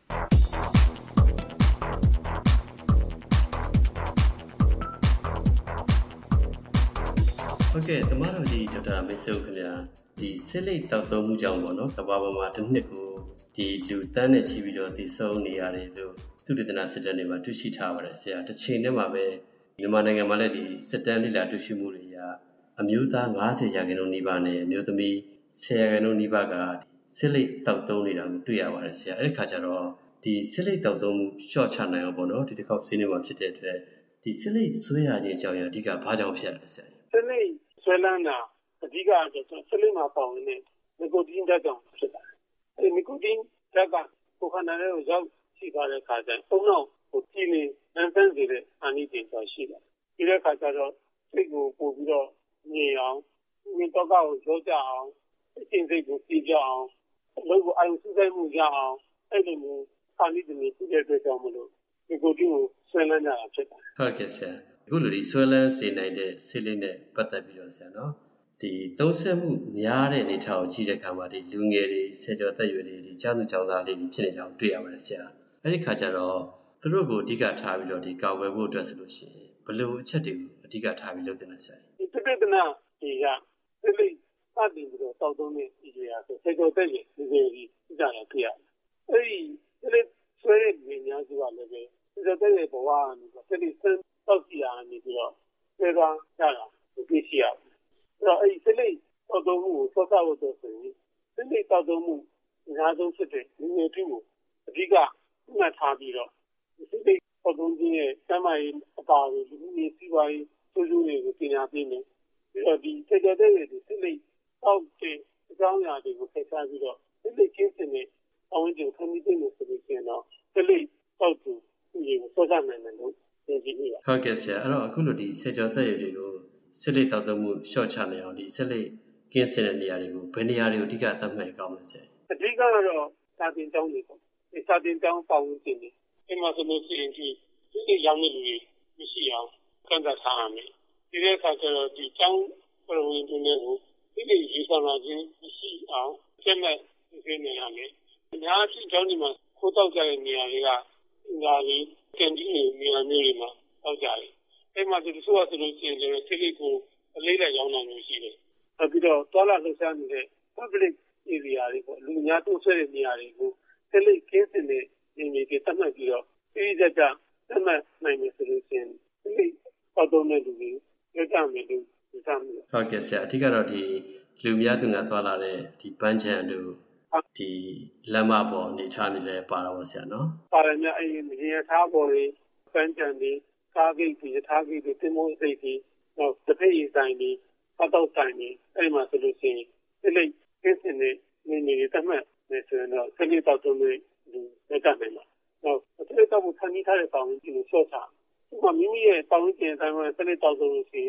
ဟုတ်ကဲ့သမားတော်ကြီးဒေါက်တာမင်းစိုးခင်ဗျာဒီဆေးလိပ်တောက်သုံးမှုကြောင့်ပေါ့နော်ကမ္ဘာပေါ်မှာတစ်နှစ်ကိုဒီလူတန်းနဲ့ချီပြီးတော့သေဆုံးနေရတယ်လို့သုတေသနစစ်တမ်းတွေမှာတွေ့ရှိထားပါတယ်ဆရာတစ်ချိန်တည်းမှာပဲမြန်မာနိုင်ငံမှာလည်းဒီစစ်တမ်းလိလာတွေ့ရှိမှုတွေအရအမျိုးသား၅၀ရာခိုင်နှုန်းနီးပါးနဲ့အမျိုးသမီး၁၀ရာခိုင်နှုန်းနီးပါးကဆေးလိပ်တောက်သုံးနေတာကိုတွေ့ရပါတယ်ဆရာအဲ့ဒီခါကျတော့ဒီဆေးလိပ်တောက်သုံးမှုရှော့ချနိုင်အောင်ပေါ့နော်ဒီတစ်ခေါက်ဆွေးနွေးမှာဖြစ်တဲ့အတွက်ဒီဆေးလိပ်ဆွဲရခြင်းအကြောင်းအရာအဓိကဘာကြောင့်ဖြစ်ရလဲဆရာဆေးလိပ်ဆွဲလန်းတာအဓိကကတော့ဆေးလိပ်မှာပေါဝင်တဲ့နီကိုတင်းဓာတ်ကြောင့်ဖြစ်တာအဲဒီနီကိုတင်းဓာတ်ကကိုယ်ခန္ဓာထဲကိုရောက်ရှိသွားတဲ့အခါကျရင်အုံနောက်ကိုကြည်နေအန်ဆန်းစေတဲ့အာနိသင်ဆိုရှိတယ်ဒီတဲ့အခါကျတော့စိတ်ကိုပို့ပြီးတော့ငြိမ်အောင်ငြိမ်တော့ကိုရောကြအောင်အချင်းစိတ်ကိုကြည်ကြအောင်အလုပ်ကိုအာရုံစူးစိုက်မှုရအောင်အဲ့လိုမျိုးအာနိသင်တွေပြည့်တဲ့အတွက်ကြောင့်မလို့နီကိုတင်းကိုဆွဲလန်းကြတာဖြစ်တာဟုတ်ကဲ့ဆရာအခုလိုဒီဆွဲလန်းစေနိုင်တဲ့ဆေးလိပ်နဲ့ပတ်သက်ပြီးတော့ဆရာနော်ဒီသုံးဆက်မှုများတဲ့အနေထားကိုကြည့်တဲ့အခါမှာဒီလူငယ်တွေဆယ်ကျော်သက်ရွယ်တွေဒီကျောင်းသူကျောင်းသားလေးတွေဖြစ်နေတာကိုတွေ့ရပါတယ်ဆရာအဲ့ဒီခါကျတော့သူတို့ကိုအဓိကထားပြီးတော့ဒီကာကွယ်ဖို့အတွက်ဆိုလို့ရှိရင်ဘယ်လိုအချက်တွေကိုအဓိကထားပြီးလုပ်တင်လဲဆရာဒီတပိတနာဒီကဆေးလိပ်စတင်ပြီးတော့တောက်သုံးတဲ့ဒီတွေအားဆိုဆယ်ကျော်သက်ရွယ်လူငယ်တွေကြတာဖြစ်ရတယ်အဲ့ဒီဆေးလိပ်ဆွဲတဲ့လူများစုကလည်းပဲဆယ်ကျော်သက်ရွယ်ဘဝကနေဆေးလိပ်ဆန်းတောက်စီရနေပြီးတော့ဆွဲသွားကြတာကိုသိရှိရတယ်အဲ့တော့အဲ့ဒီဆေးလိပ်တောက်သုံးမှုကိုစောင့်ဖို့ဆိုရင်ဆေးလိပ်တောက်သုံးမှုအများဆုံးဖြစ်တဲ့လူငယ်တွေကိုအဓိကမှတ်ထားပြီးတော့ဆေးလိပ်တောက်သုံးခြင်းရဲ့ကျန်းမာရေးအပါအဝင်လူမှုရေးစီးပွားရေးဆိုးကျိုးတွေကိုပညာပေးမယ်ပြီးတော့ဒီစေတသိက်တွေဆေးလိပ်တောက်တဲ့အကြောင်းအရာတွေကိုဖယ်ရှားပြီးတော့ဆေးလိပ်ကျင်းစင်တဲ့အဝင်ကျခံပြီးတဲ့ဆိုလို့ရှိရင်တော့ဆေးလိပ်တောက်သူဒီကိုစောင့်နိုင်တယ်လို့သိကြည့်ရဟုတ်ကဲ့ဆရာအဲ့တော့အခုလိုဒီစေကျော်သက်ရည်တွေကိုဆေးလိပ်တောက်သုံးမှုရှော့ချနိုင်အောင်ဒီဆေးလိပ်ကင်းစင်တဲ့နေရာတွေကိုဘယ်နေရာတွေကိုအဓိကသတ်မှတ်ကောင်းလဲဆရာအဓိကတော့စာသင်ကျောင်းတွေပေါ့ဒီစာသင်ကျောင်းပေါဝင်တင်တယ်ဒီမှာဆိုလို့ရှိရင်ဒီဒီရောင်းနေလူတွေမရှိအောင်ကန့်သတ်ထားရမယ်ဒီတဲ့အခါကျတော့ဒီကျောင်းပေါဝင်တင်တဲ့ကိုဒီလိုရေးဆောင်လာခြင်းမရှိအောင်ကျက်မဲ့သိနေရမယ်အများကြီးကျောင်းဒီမှာခိုးတောက်ကြတဲ့နေရာတွေကညာလေးကန်ဒီနေရာမျိုးတွေမှာတောက်ကြတယ်အဲ့မှာဒီဆိုအပ်ဆိုလို့ရှိရင်လည်းဆေးလိပ်ကိုအလေးလိုက်ရောင်းနိုင်လို့ရှိတယ်နောက်ပြီးတော့တောလာလှုပ်ရှားနေတဲ့ public area တွေပေါ့လူများတိုးဆွဲတဲ့နေရာတွေကိုဆေးလိပ်ကင်းစင်တဲ့နေရာတွေတတ်မှတ်ပြီးတော့ပြည်သက်ကြတတ်မှတ်နိုင်မယ်ဆိုလို့ရှိရင်ဆေးလိပ်ပေါက်သုံးတဲ့လူတွေရကြမယ်လို့ယူဆမိတယ်ဟုတ်ကဲ့ဆရာအဓိကတော့ဒီလူများသူငါသွားလာတဲ့ဒီပန်းချံတို့ဒီလမ်းမပေါ်နေထားနေလဲပါတော့ပါဆရာနော်ပါတယ်များအဲ့ဒီနေရာထားပေါ်တွေပန်းချံတွေကားဂိတ်တွေထားဂိတ်တွေတင်မောစိတ်တွေတော့တစ်ဖက်ရေးဆိုင်တွေပတ်တော့ဆိုင်တွေအဲ့ဒီမှာဆိုလို့ရှိရင်စိတ်လေးကင်းစင်နေနေနေတတ်မှတ်နေဆိုတော့စိတ်လေးတော့တုံးနေဒီလက်တနိုင်မှာတော့စိတ်လေးတော့ခံပြီးထားတဲ့ပေါင်းကြီးကိုရှော့ချဥပမာမိမိရဲ့ပေါင်းကျင်တိုင်းမှာစိတ်လေးတော့ဆိုလို့ရှိရင်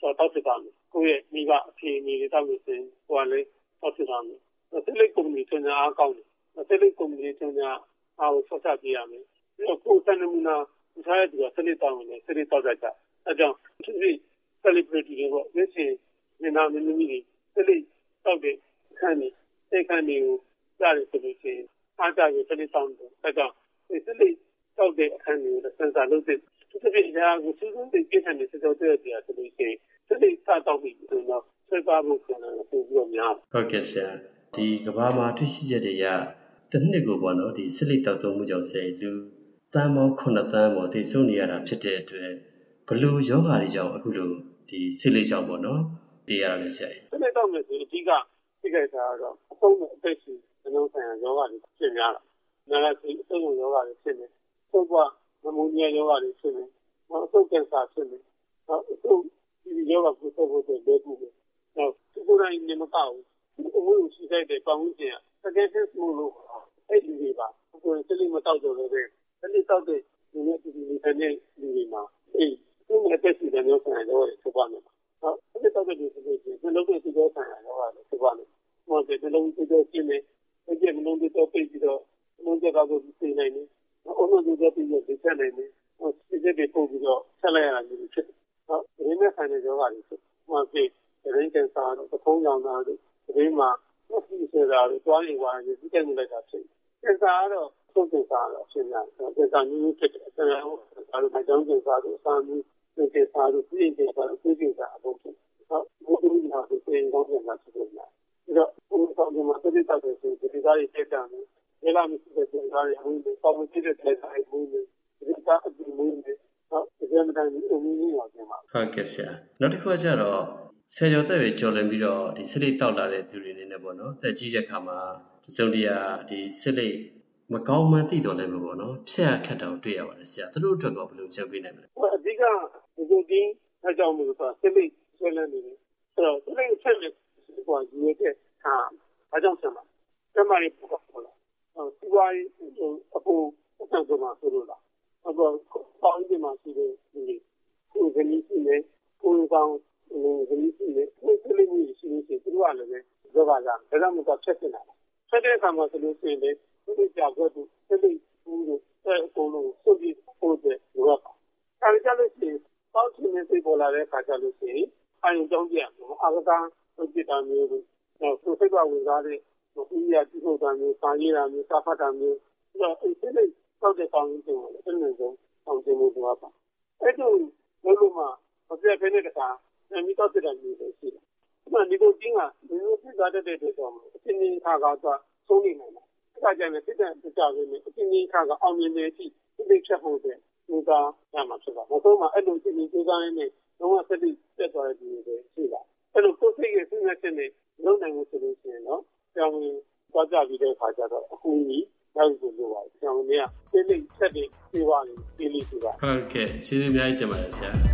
တော့တောက်ဖြစ်တာမယ်ကိုယ့်ရဲ့မိဘအဖေအနေနဲ့တောက်လို့ဆိုရင်ဟိုကလည်းတောက်ဖြစ်တာမယ်ဆက်လက်ကုမ္ပဏီထင်အားကောင်းတယ်ဆက်လက်ကုမ္ပဏီထင်အားကိုဆက်ဆက်ပြရမယ်ပြီးတော့ကိုယ်စံနမူနာထားရတဲ့ဆက်လက်တောင်းနေဆက်လက်တောက်ကြတာအဲကြောင့်သူတို့ celebrity တွေပေါ့ဒီစီမြန်မာမင်းသမီးတွေဆက်လက်တောက်တဲ့ခန်းနေစိတ်ခန်းတွေကိုကြားရဆိုလို့ရှိရင်အားကြရဆက်လက်တောင်းတယ်အဲကြောင့်ဆက်လက်တောက်တဲ့အခန်းတွေကိုစင်ဆာလုပ်တဲ့သူတို့ရဲ့အားကိုသူတို့တွေပြည့်စုံတဲ့စကြောတဲ့တရားဆိုလို့ရှိရင်ဆက်လက်စတောက်ပြီးဆိုတော့ဆွဲပါဖို့ကလည်းပိုပြီးတော့များဟုတ်ကဲ့ဆရာဒီကဘာမှာတွေ့ရှိချက်တွေကတစ်နှစ်ကိုပေါ့နော်ဒီစစ်လိတောက်သုံးမှုကြောင့်ဆဲလူတန်ပေါင်းခုနှစ်သန်းပေါ့သိဆုံးနေရတာဖြစ်တဲ့အတွက်ဘလို့ယောဂါတွေကြောင့်အခုလိုဒီစစ်လိကြောင့်ပေါ့နော်တည်ရတာလည်းဆရာစစ်လိတောက်မယ်ဆိုအဓိကသိခဲ့တာကတော့အဆုံးနဲ့အသက်ရှင်အလုံးဆိုင်ရာယောဂါတွေဖြစ်များတာနာလာစီအဆုံးယောဂါတွေဖြစ်နေသုတ်ကနမိုနီးယားယောဂါတွေဖြစ်နေနောက်အဆုတ်ကင်ဆာဖြစ်နေနောက်အဆုတ်ဒီယောဂါကိုသုတ်ဖို့တဲ့လေကူပဲနောက်ဒီကိုယ်တိုင်နေမကောက်ဘူးအဝိုးရှိတဲ့ပေါင်းခြင်းစကင်ဆစ်မှုလို့အဲ့ဒီတွေပါကိုယ်စလိမတောက်ကြလို့ပဲစလိတောက်တဲ့ဒီနေ့ဒီနေ့တဲ့လူတွေမှာအဲ့ဒီနဲ့တက်စီတဲ့မျိုးဆိုင်တော့ဆက်ပါမယ်ဟုတ်စလိတောက်တဲ့ဒီဆိုရင်ဒီလုံးတဲ့စီတော့ဆိုင်တော့ဆက်ပါမယ်ဟိုကဒီလုံးစီတော့ရှင်းနေအဲ့ဒီလုံးတွေတော့ပြေးပြီးတော့လုံးတဲ့ကောက်ကိုသိနိုင်နေအုံးလုံးတွေပြီးတော့သိချနိုင်နေဟိုစီတဲ့ပို့ပြီးတော့ဆက်လိုက်ရတာမျိုးဖြစ်ဟုတ်ဒီနေ့ဆိုင်တဲ့ယောဂါတွေဖြစ်ဟိုကဒီရင်းကန်စာတော့သုံးကြောင်တာဒီမှာဒီဆိုတာကိုတွားနေပါရင်ဒီတက်နေလိုက်တာဖြစ်။ကျန်စာကတော့သုံးကျန်စာတော့ရှင်းရတယ်။ကျန်စာမျိုးဖြစ်တယ်။အဲဒါကိုဒါလိုမှကြောင်းကျန်စာကိုစာမျိုးကျန်စာကိုပြင်ကျန်စာကိုပြင်စာအဖို့ဖြစ်။ဟုတ်ဘုရားနာကိုပြင်ကောင်းပြန်လာဖြစ်နေတာ။ဒါတော့ဘုရားဆောင်မှာတိတောက်တဲ့ဆိုဒီသားတွေတက်တာမျိုး။ဒါလာမရှိတဲ့ကျန်စာတွေအမှုတွေပေါင်းကြည့်တဲ့တဲ့ဆိုင်မှုတွေဒီသားအတူမှုတွေဟုတ်ဒီမှာတိုင်းအမှုကြီးအောင်ပြန်ပါ။ဟုတ်ကဲ့ဆရာ။နောက်တစ်ခုကျတော့ဆယ်ကျော်သက်ပဲကြော်လင်ပြီးတော့ဒီစစ်လိတောက်လာတဲ့သူတွေနေနဲ့ပေါ့နော်တက်ကြီးတဲ့ခါမှာဒီစုံတရားဒီစစ်လိမကောင်းမှန်းသိတော်လည်းပဲပေါ့နော်ဖျက်ခတ်တာကိုတွေ့ရပါတယ်ဆရာသူတို့အတွက်ကဘယ်လိုချက်ပေးနိုင်မလဲအဓိကဒီလိုဒီအကြောင်းမျိုးဆိုစစ်လိဆွဲလန်းနေတယ်ဆိုတော့စစ်လိဆက်လက်ဟိုယူရတဲ့ဟာအကြောင်းဆက်မှာတမရီပေါ့ပေါ့လားစီဝိုင်းအပူအတန်ကမှဆိုလို့လားအခုပေါင်းဒီမှာရှိတဲ့ဒီကိုယ်ကနေရှိနေကိုယ်ကောင်ဒီလိုရှိနေဒီလိုမျိုးရှိနေသူကလည်းပဲကြောပါလားဒါမှမဟုတ်ချက်နေတာချက်တဲ့အခါမှာဆိုလို့ရှိရင်လေဒီကြောက်တော့ဒီလိုဘူးလို့အဲအကုန်လုံးစုပ်ပြီးပို့တဲ့လောကအဲဒီကြလို့ရှိရင်ပေါင်းချင်နေပေါ်လာတဲ့အခါကျလို့ရှိရင်အရင်ကြောင်းကြည့်အောင်အာသာစုပ်ကြည့်တာမျိုးလို့နောက်သူစိတ်ကဝင်စားတဲ့ဒီရတိဟုတ်တာမျိုးစာရေးတာမျိုးစာဖတ်တာမျိုးပြီးတော့အဲဒီလိုစောက်တဲ့ကောင်းကြီးတွေလည်းအနည်းဆုံးအောင်ကျမှုတော့ပါအဲ့လိုလို့မှမပြတ်ဖဲတဲ့တခါမိတော့တဲ့မျိုးတွေရှိတယ်။ဒီမှာဒီကိုတင်းကဒီလိုဖြစ်သွားတဲ့တဲ့တွေတော့အချင်းချင်းခါကတော့ဆုံးနေနိုင်တယ်။အဲဒါကြောင့်လည်းဖြစ်တဲ့ပြကြရင်းနဲ့အချင်းချင်းခါကအောင်မြင်နေပြီဒီလိုချက်ဖို့တဲ့ဒီကရမှာဖြစ်တာ။နောက်ဆုံးမှအဲ့လိုချင်းချင်းကြိုးစားရင်းနဲ့လုံးဝစက်တိတက်သွားတဲ့မျိုးတွေရှိတာ။အဲ့လိုကိုယ်စိတ်ရဲ့စဉ်းစားချက်နဲ့လုံးနိုင်မှုဆိုလို့ရှိရင်တော့ကြောင်ဝင်သွားကြပြီးတဲ့အခါကျတော့အခုကြီးနောက်ဆိုလို့ပါ။ကြောင်ဝင်ကစိတ်လေးချက်တွေပြေးသွားတယ်ပြေးလေးပြေးသွား။ဟုတ်ကဲ့ကျေးဇူးအများကြီးတင်ပါတယ်ဆရာ။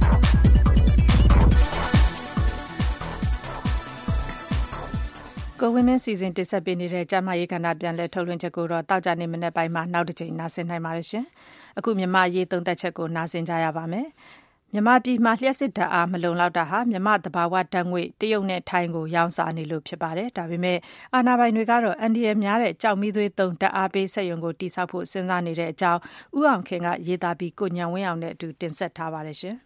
ကိုဝင်းမင်းစီစဉ်တင်ဆက်ပေးနေတဲ့ကျမရေးကဏ္ဍပြန်လည်ထုတ်လွှင့်ချက်ကိုတော့တောက်ကြနေမနေ့ပိုင်းမှာနောက်တစ်ချိန်နားဆင်နိုင်ပါတယ်ရှင်။အခုမြန်မာရေးသုံးသက်ချက်ကိုနားဆင်ကြရပါမယ်။မြန်မာပြည်မှာလျှက်စစ်ဓာတ်အားမလုံလောက်တာဟာမြန်မာသဘာဝဓာတ်ငွေ့တရုတ်နဲ့ထိုင်းကိုရောင်းစားနေလို့ဖြစ်ပါတယ်။ဒါပေမဲ့အာဏာပိုင်တွေကတော့အန်ဒီရများတဲ့ကြောက်မီးသွေးသုံးဓာတ်အားပေးစက်ရုံကိုတိစောက်ဖို့စဉ်းစားနေတဲ့အကြောင်းဦးအောင်ခင်ကရေးသားပြီးကိုညံဝင်းအောင်နဲ့အတူတင်ဆက်ထားပါတယ်ရှင်။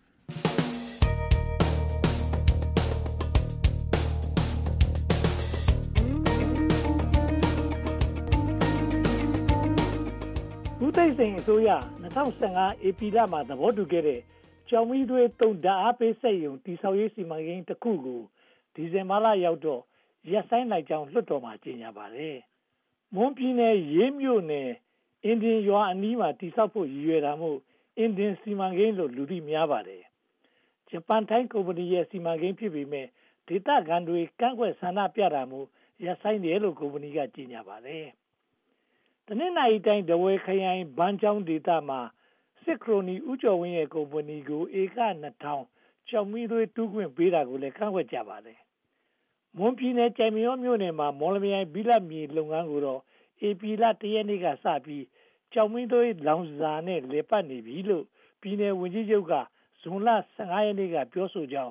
ဦးသိန်းစိန်အစိုးရ၂၀၁၅ဧပြီလမှာသဘောတူခဲ့တဲ့ကြောင်မီးသွေးသုံးဓာတ်အားပေးစက်ရုံတည်ဆောက်ရေးစီမံကိန်းတစ်ခုကိုဒီဇင်ဘာလရောက်တော့ရပ်ဆိုင်းလိုက်ကြောင်းလွှတ်တော်မှာကြေညာပါတယ်။မွန်ပြည်နယ်ရေးမြို့နယ်အင်ဒင်ရွာအနီးမှာတည်ဆောက်ဖို့ရည်ရွယ်တာမို့အင်ဒင်စီမံကိန်းလို့လူသိများပါတယ်။ဂျပန်ထိုင်းကုမ္ပဏီရဲ့စီမံကိန်းဖြစ်ပေမဲ့ဒေသခံတွေကန့်ကွက်ဆန္ဒပြတာမို့ရပ်ဆိုင်းတယ်လို့ကုမ္ပဏီကကြေညာပါတယ်။တနင်္လာရီတိုင်းဒဝဲခရိုင်ဘန်းချောင်းဒေသမှာစစ်ခရိုနီဦးကျော်ဝင်းရဲ့ကုမ္ပဏီကိုဧကနှစ်ထောင်ကြောင်မီးသွေးတူးခွင့်ပေးတာကိုလည်းကန့်ကွက်ကြပါတယ်။မွန်ပြည်နယ်ကြိုင်မရောမြို့နယ်မှာမော်လမြိုင်ဘိလမြေလုပ်ငန်းကိုတော့ဧပြီလတရက်နေ့ကစပြီးကြောင်မီးသွေးလောင်စာနဲ့လေပတ်နေပြီလို့ပြည်နယ်ဝန်ကြီးချုပ်ကဇွန်လ၁၅ရက်နေ့ကပြောဆိုကြောင်း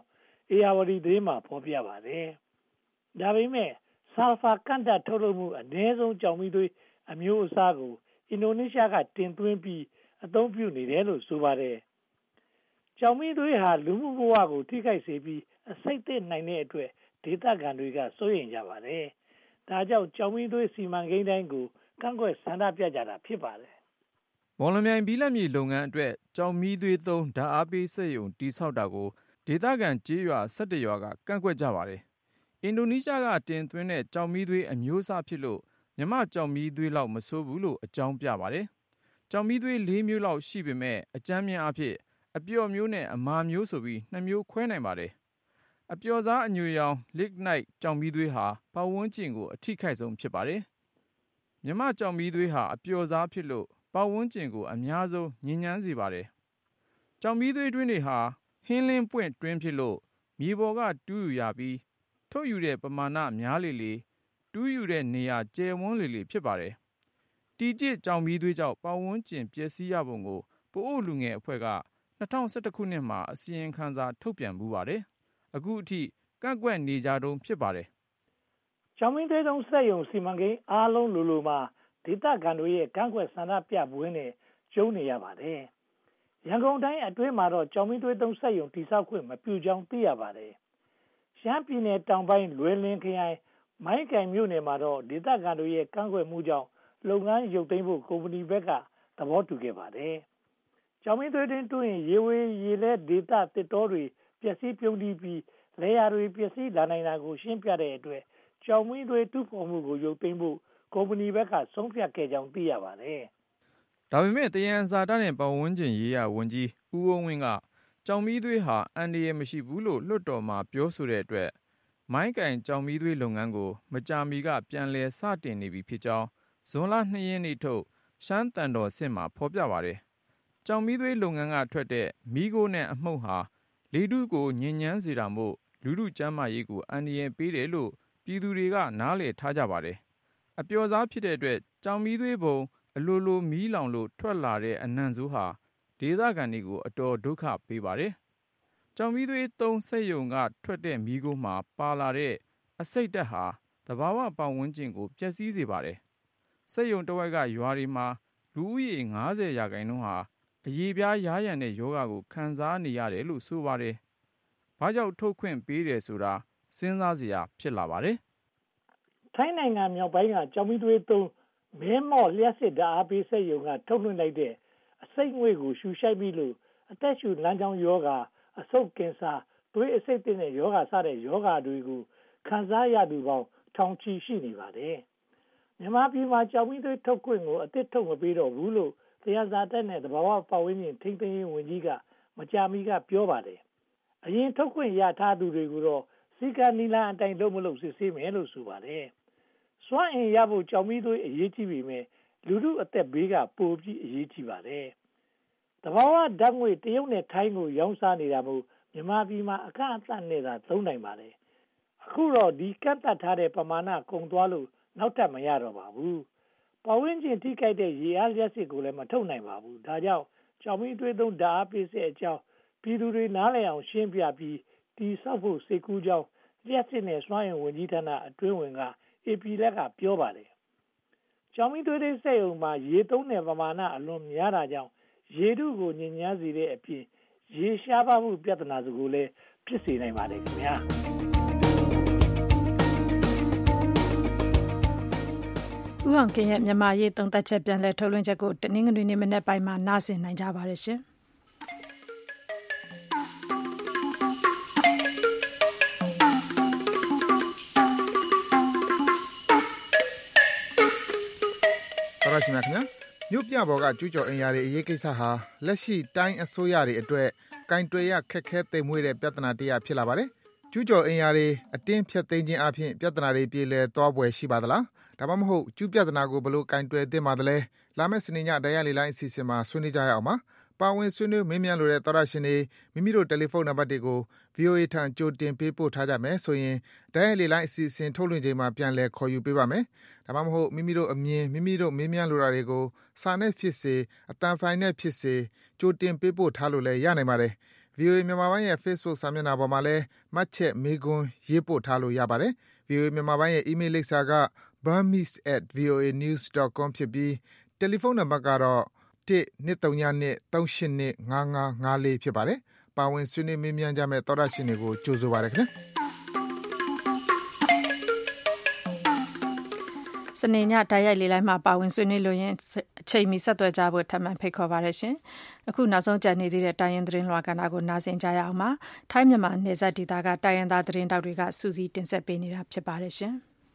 အေယာဝတီသတင်းမှာဖော်ပြပါတယ်။ဒါပေမဲ့ဆာလဖာကန့်တပ်ထုတ်လုပ်မှုအနည်းဆုံးကြောင်မီးသွေးအမျိုးအစားကိုအင်ဒိုနီးရှားကတင်သွင်းပြီးအသုံးပြုနေတယ်လို့ဆိုပါတယ်။ကြောင်မီးသွေးဟာလူမှုဘဝကိုထိခိုက်စေပြီးအဆိပ်သင့်နိုင်တဲ့အတွက်ဒေသခံတွေကစိုးရိမ်ကြပါတယ်။ဒါကြောင့်ကြောင်မီးသွေးစီမံကိန်းတိုင်းကိုကန့်ကွက်ဆန္ဒပြကြတာဖြစ်ပါတယ်။မော်လမြိုင်ဘီလက်မြေလုပ်ငန်းအတွက်ကြောင်မီးသွေးသုံးဓာတ်အားပေးစက်ရုံတည်ဆောက်တာကိုဒေသခံကျေးရွာ၁၁ရွာကကန့်ကွက်ကြပါတယ်။အင်ဒိုနီးရှားကတင်သွင်းတဲ့ကြောင်မီးသွေးအမျိုးအစားဖြစ်လို့မြန်မာကြောင်မီးသွေးလောက်မဆိုးဘူးလို့အကြောင်းပြပါတယ်။ကြောင်မီးသွေးလေးမျိုးလောက်ရှိပေမဲ့အကြမ်းမြင်အဖြစ်အပျော့မျိုးနဲ့အမာမျိုးဆိုပြီးနှစ်မျိုးခွဲနိုင်ပါတယ်။အပျော့စားအညွေရောင် lignite ကြောင်မီးသွေးဟာပတ်ဝန်းကျင်ကိုအထိခိုက်ဆုံးဖြစ်ပါတယ်။မြန်မာကြောင်မီးသွေးဟာအပျော့စားဖြစ်လို့ပတ်ဝန်းကျင်ကိုအများဆုံးညစ်ညမ်းစေပါတယ်။ကြောင်မီးသွေးတွင်းတွေဟာဟင်းလင်းပွင့်တွင်းဖြစ်လို့မြေပေါ်ကတူးယူရပြီးထုတ်ယူတဲ့ပမာဏများလေလေတူးယူတဲ့နေရာကျယ်ဝန်းလေလေဖြစ်ပါတယ်။တီကျစ်ကြောင်မီးသွေးကြောင့်ပတ်ဝန်းကျင်ပျက်စီးရပုံကိုပိုအိုလူငယ်အဖွဲ့က၂၀၁၁ခုနှစ်မှာအစီရင်ခံစာထုတ်ပြန်မှုပါတယ်။အခုအထိကန့်ကွက်နေကြတုန်းဖြစ်ပါတယ်။ကြောင်မီးသွေးသုံးစက်ရုံစီမံကိန်းအားလုံးလိုလိုမှာဒေသခံတွေရဲ့ကန့်ကွက်ဆန္ဒပြပွဲနဲ့ကျုံနေရပါတယ်။ရန်ကုန်တိုင်းအတွင်းမှာတော့ကြောင်မီးသွေးသုံးစက်ရုံတည်ဆောက်ခွင့်မပြုကြောင်းသိရပါတယ်။ရှမ်းပြည်နယ်တောင်ပိုင်းလွယ်လင်ခရိုင်မိုင်းကင်မြို့နယ်မှာတော့ဒေသခံတွေရဲ့ကန့်ကွက်မှုကြောင့်လုပ်ငန်းရုပ်သိမ်းဖို့ကုမ္ပဏီဘက်ကသဘောတူခဲ့ပါတယ်။ကြောင်မီးသွေးတွင်းတွင်းရေဝေးရေလဲဒေသတစ်တောတွေပျက်စီးပြုန်းတီးပြီးလယ်ယာတွေပျက်စီးလာနိုင်တာကိုရှင်းပြတဲ့အတွက်ကြောင်မီးသွေးတူးဖော်မှုကိုရုပ်သိမ်းဖို့ကုမ္ပဏီဘက်ကဆုံးဖြတ်ခဲ့ကြောင်းသိရပါတယ်။ဒါပေမဲ့သယံဇာတနဲ့ပတ်ဝန်းကျင်ရေးရာဝန်ကြီးဦးဝင်းဝင်းကကြောင်မီးသွေးဟာအန္တရာယ်မရှိဘူးလို့လွှတ်တော်မှာပြောဆိုတဲ့အတွက်မိုင်းကင်ကြောင်မီးသွေးလုပ်ငန်းကိုမကြာမီကပြန်လည်စတင်နေပြီဖြစ်ကြောင်းဇွန်လ၂ရက်နေ့ထုတ်ရှမ်းတန်တော်စစ်မှာဖော်ပြပါတယ်။ကြောင်မီးသွေးလုပ်ငန်းကထွက်တဲ့မီးခိုးနဲ့အမှုန့်ဟာလေထုကိုညစ်ညမ်းစေတာမို့လူထုကျန်းမာရေးကိုအန္တရာယ်ပေးတယ်လို့ပြည်သူတွေကနားလည်ထားကြပါတယ်။အပျော့စားဖြစ်တဲ့အတွက်ကြောင်မီးသွေးပုံအလိုလိုမီးလောင်လို့ထွက်လာတဲ့အနံ့ဆိုးဟာဒေသခံတွေကိုအတော်ဒုက္ခပေးပါတယ်။ကြောင်မီးသွေးသုံးစက်ရုံကထွက်တဲ့မီးခိုးမှာပါလာတဲ့အဆိပ်ဓာတ်ဟာသဘာဝပတ်ဝန်းကျင်ကိုပျက်စီးစေပါတယ်။စက်ရုံတစ်ဝက်ကရွာတွေမှာလူဦးရေ၅၀ရာခိုင်နှုန်းဟာအရေပြားယားယံတဲ့ယောဂကိုခံစားနေရတယ်လို့ဆိုပါတယ်။ဘာကြောင့်ထုတ်ခွင့်ပေးတယ်ဆိုတာစဉ်းစားစရာဖြစ်လာပါတယ်။ထိုင်းနိုင်ငံမြောက်ပိုင်းကကြောင်မီးသွေးသုံးမဲမော့လျှက်စစ်ဓာတ်အားပေးစက်ရုံကထုတ်လွှင့်လိုက်တဲ့အဆိပ်ငွေ့ကိုရှူရှိုက်ပြီးလို့အသက်ရှူလမ်းကြောင်းယောဂအဆုတ်ကင်ဆာသွေးအဆိပ်သင့်တဲ့ယောဂစတဲ့ယောဂတွေကိုခံစားရသူပေါင်းထောင်ချီရှိနေပါတယ်။မြန်မာပြည်မှာကြောင်မီးသွေးထုတ်ခွင့်ကိုအသစ်ထုတ်မပေးတော့ဘူးလို့သယံဇာတနဲ့သဘာဝပတ်ဝန်းကျင်ထိန်းသိမ်းရေးဝန်ကြီးကမကြာမီကပြောပါတယ်။အရင်ထုတ်ခွင့်ရထားသူတွေကိုတော့စီကံနီလာအတိုင်းလုံးမလို့စစ်ဆေးမယ်လို့ဆိုပါတယ်။စွမ်းအင်ရဖို့ကြောင်မီးသွေးအရေးကြီးပေမဲ့လူထုအသက်ဘေးကပိုပြီးအရေးကြီးပါတယ်။တဘာဝဓာတ်ငွေတရုတ်နဲ့ထိုင်းကိုရောင်းစားနေတာမို့မြန်မာပြည်မှာအခက်အခဲနဲ့သာသုံးနိုင်ပါတယ်။အခုတော့ဒီကန့်သတ်ထားတဲ့ပမာဏကုန်သွားလို့နောက်ထပ်မရတော့ပါဘူး။ပတ်ဝန်းကျင်ထိခိုက်တဲ့ရေအားလျှပ်စစ်ကိုလည်းမထုတ်နိုင်ပါဘူး။ဒါကြောင့်ကြောင်မီးသွေးသုံးဓာတ်အားပေးစေအကြောင်းပြည်သူတွေနားလည်အောင်ရှင်းပြပြီးတီဆောက်ဖို့စိတ်ကူးကြောင်းလျှပ်စစ်နဲ့စွမ်းအင်ဝန်ကြီးဌာနအတွင်းဝင်ကအေပီလက်ကပြောပါတယ်။ကြောင်မီးသွေးစက်ရုံမှာရေသုံးတဲ့ပမာဏအလွန်များတာကြောင့်ရေထုကိုညစ်ညမ်းစေတဲ့အပြင်ရေရှားပါမှုပြဿနာကိုလည်းဖြစ်စေနိုင်ပါတယ်ခင်ဗျာဦးအောင်ကင်ရဲ့မြန်မာရေးသုံးသပ်ချက်ပြန်လည်ထုတ်လွှင့်ချက်ကိုတနင်္ဂနွေနေ့မနေ့ပိုင်းမှာနားဆင်နိုင်ကြပါတယ်ရှင်တော်ရရှိမြခင်ဗျာမြို့ပြပေါ်ကကျူးကျော်အင်အားတွေအရေးကိစ္စဟာလက်ရှိတိုင်းအစိုးရတွေအတွက်ကင်တွယ်ရခက်ခဲသိမ်မွေ့တဲ့ပြဿနာတစ်ရပ်ဖြစ်လာပါတယ်ကျူးကျော်အင်အားတွေအတင်းဖြတ်သိမ်းခြင်းအပြင်ပြဿနာတွေပြေလည်သွားပွဲရှိပါသလားဒါမှမဟုတ်ကျူးပြဿနာကိုဘလို့ကင်တွယ်သင့်ပါသလဲလာမယ့်စနေညတရားလီလိုင်းအစီအစဉ်မှာဆွေးနွေးကြရအောင်ပါပါဝင်ဆွေးနွေးမင်းမြန်လိုတဲ့သောရရှင်တွေမိမိတို့တယ်လီဖုန်းနံပါတ်တွေကို ဗီအိုအေ ထံကြိုတင်ပေးပို့ထားကြမယ်ဆိုရင်တရားလီလိုင်းအစီအစဉ်ထုတ်လွှင့်ချိန်မှာပြန်လည်ခေါ်ယူပေးပါမယ်ဒါမှမဟုတ်မိမိတို့အမြင်မိမိတို့မင်းမြန်လိုတာတွေကိုစာနဲ့ဖြစ်စေအတန်ဖိုင်နဲ့ဖြစ်စေကြိုတင်ပေးပို့ထားလို့လည်းရနိုင်ပါတယ်ဗွီအိုအေမြန်မာပိုင်းရဲ့ Facebook စာမျက်နှာပေါ်မှာလည်းမှတ်ချက်မေးခွန်းရေးပို့ထားလို့ရပါတယ်။ ဗွီအိုအေမြန်မာပိုင်းရဲ့ email လိပ်စာက burmese at voanews dot com ဖြစ်ပြီးတယ်လီဖုန်းနံပါတ်ကတော့one two two two three eight two five five fourဖြစ်ပါတယ်။ပါဝင်ဆွေးနွေးမေးမြန်းကြမယ့်သောတရှင်တွေကိုကြိုဆိုပါရခင်ဗျာစနေညတိုက်ရိုက်လေးလိုက်မှာပါဝင်ဆွေးနွေးလို့ရင်အချိန်မီဆက်သွယ်ကြဖို့ထပ်မံဖိတ်ခေါ်ပါရရှင်အခုနောက်ဆုံးကြံနေသေးတဲ့တိုင်းရင်းသတင်းလွှာကဏ္ဍကိုနားဆင်ကြရအောင်ပါထိုင်းမြန်မာနယ်စပ်ဒေသကတိုင်းရင်းသားသတင်းတောက်တွေကစူးစီးတင်ဆက်ပေးနေတာဖြစ်ပါတယ်ရှင်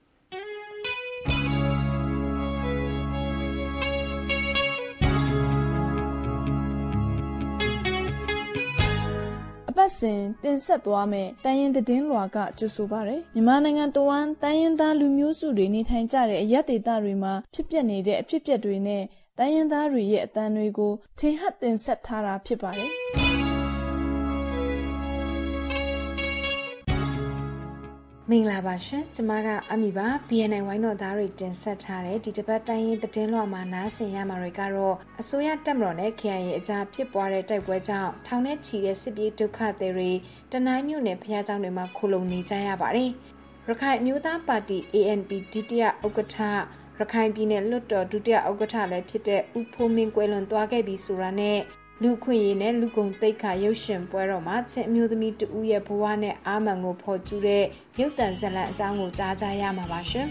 ပတ်စဉ်တင်ဆက်သွားမယ်တိုင်းရင်းသတင်းလွှာကကြိုဆိုပါရယ်မြန်မာနိုင်ငံတဝန်းတိုင်းရင်းသားလူမျိုးစုတွေနေထိုင်ကြတဲ့အရပ်ဒေသတွေမှာဖြစ်ပျက်နေတဲ့အဖြစ်အပျက်တွေနဲ့တိုင်းရင်းသားတွေရဲ့အသံတွေကိုထင်ဟပ်တင်ဆက်ထားတာဖြစ်ပါတယ်မင်္ဂလာပါရှင်ကျမကအမီပါ ဘီ အန် အိုင် ဝိုင်းတော်သားတွေတင်ဆက်ထားတဲ့ဒီတစ်ပတ်တိုင်းရင်းသတင်းလွှာမှာနားဆင်ရမှာတွေကတော့အစိုးရတပ်မတော်နဲ့ ကေ အိုင် အေ အကြားဖြစ်ပွားတဲ့တိုက်ပွဲကြောင့်ထောင်နဲ့ချီတဲ့စစ်ပြေးဒုက္ခသည်တွေတနိုင်းမြို့နယ်ဖျားကျောင်းတွေမှာခိုလုံနေကြရပါတယ်ရခိုင်မျိုးသားပါတီ အေ အန် ပီ ဒုတိယဥက္ကဋ္ဌရခိုင်ပြည်နယ်လွှတ်တော်ဒုတိယဥက္ကဋ္ဌလည်းဖြစ်တဲ့ဦးဖိုးမင်းကွယ်လွန်သွားခဲ့ပြီဆိုတာနဲ့လူခွင့်ရေးနဲ့လူကုန်သိက္ခာရုပ်ရှင်ပွဲတော်မှာချင်းအမျိုးသမီးတဦးရဲ့ဘဝနဲ့အာမန်ကိုဖော်ကျူးတဲ့ရုပ်သံဇာတ်လမ်းအကြောင်းကိုကြားကြရမှာပါရှင်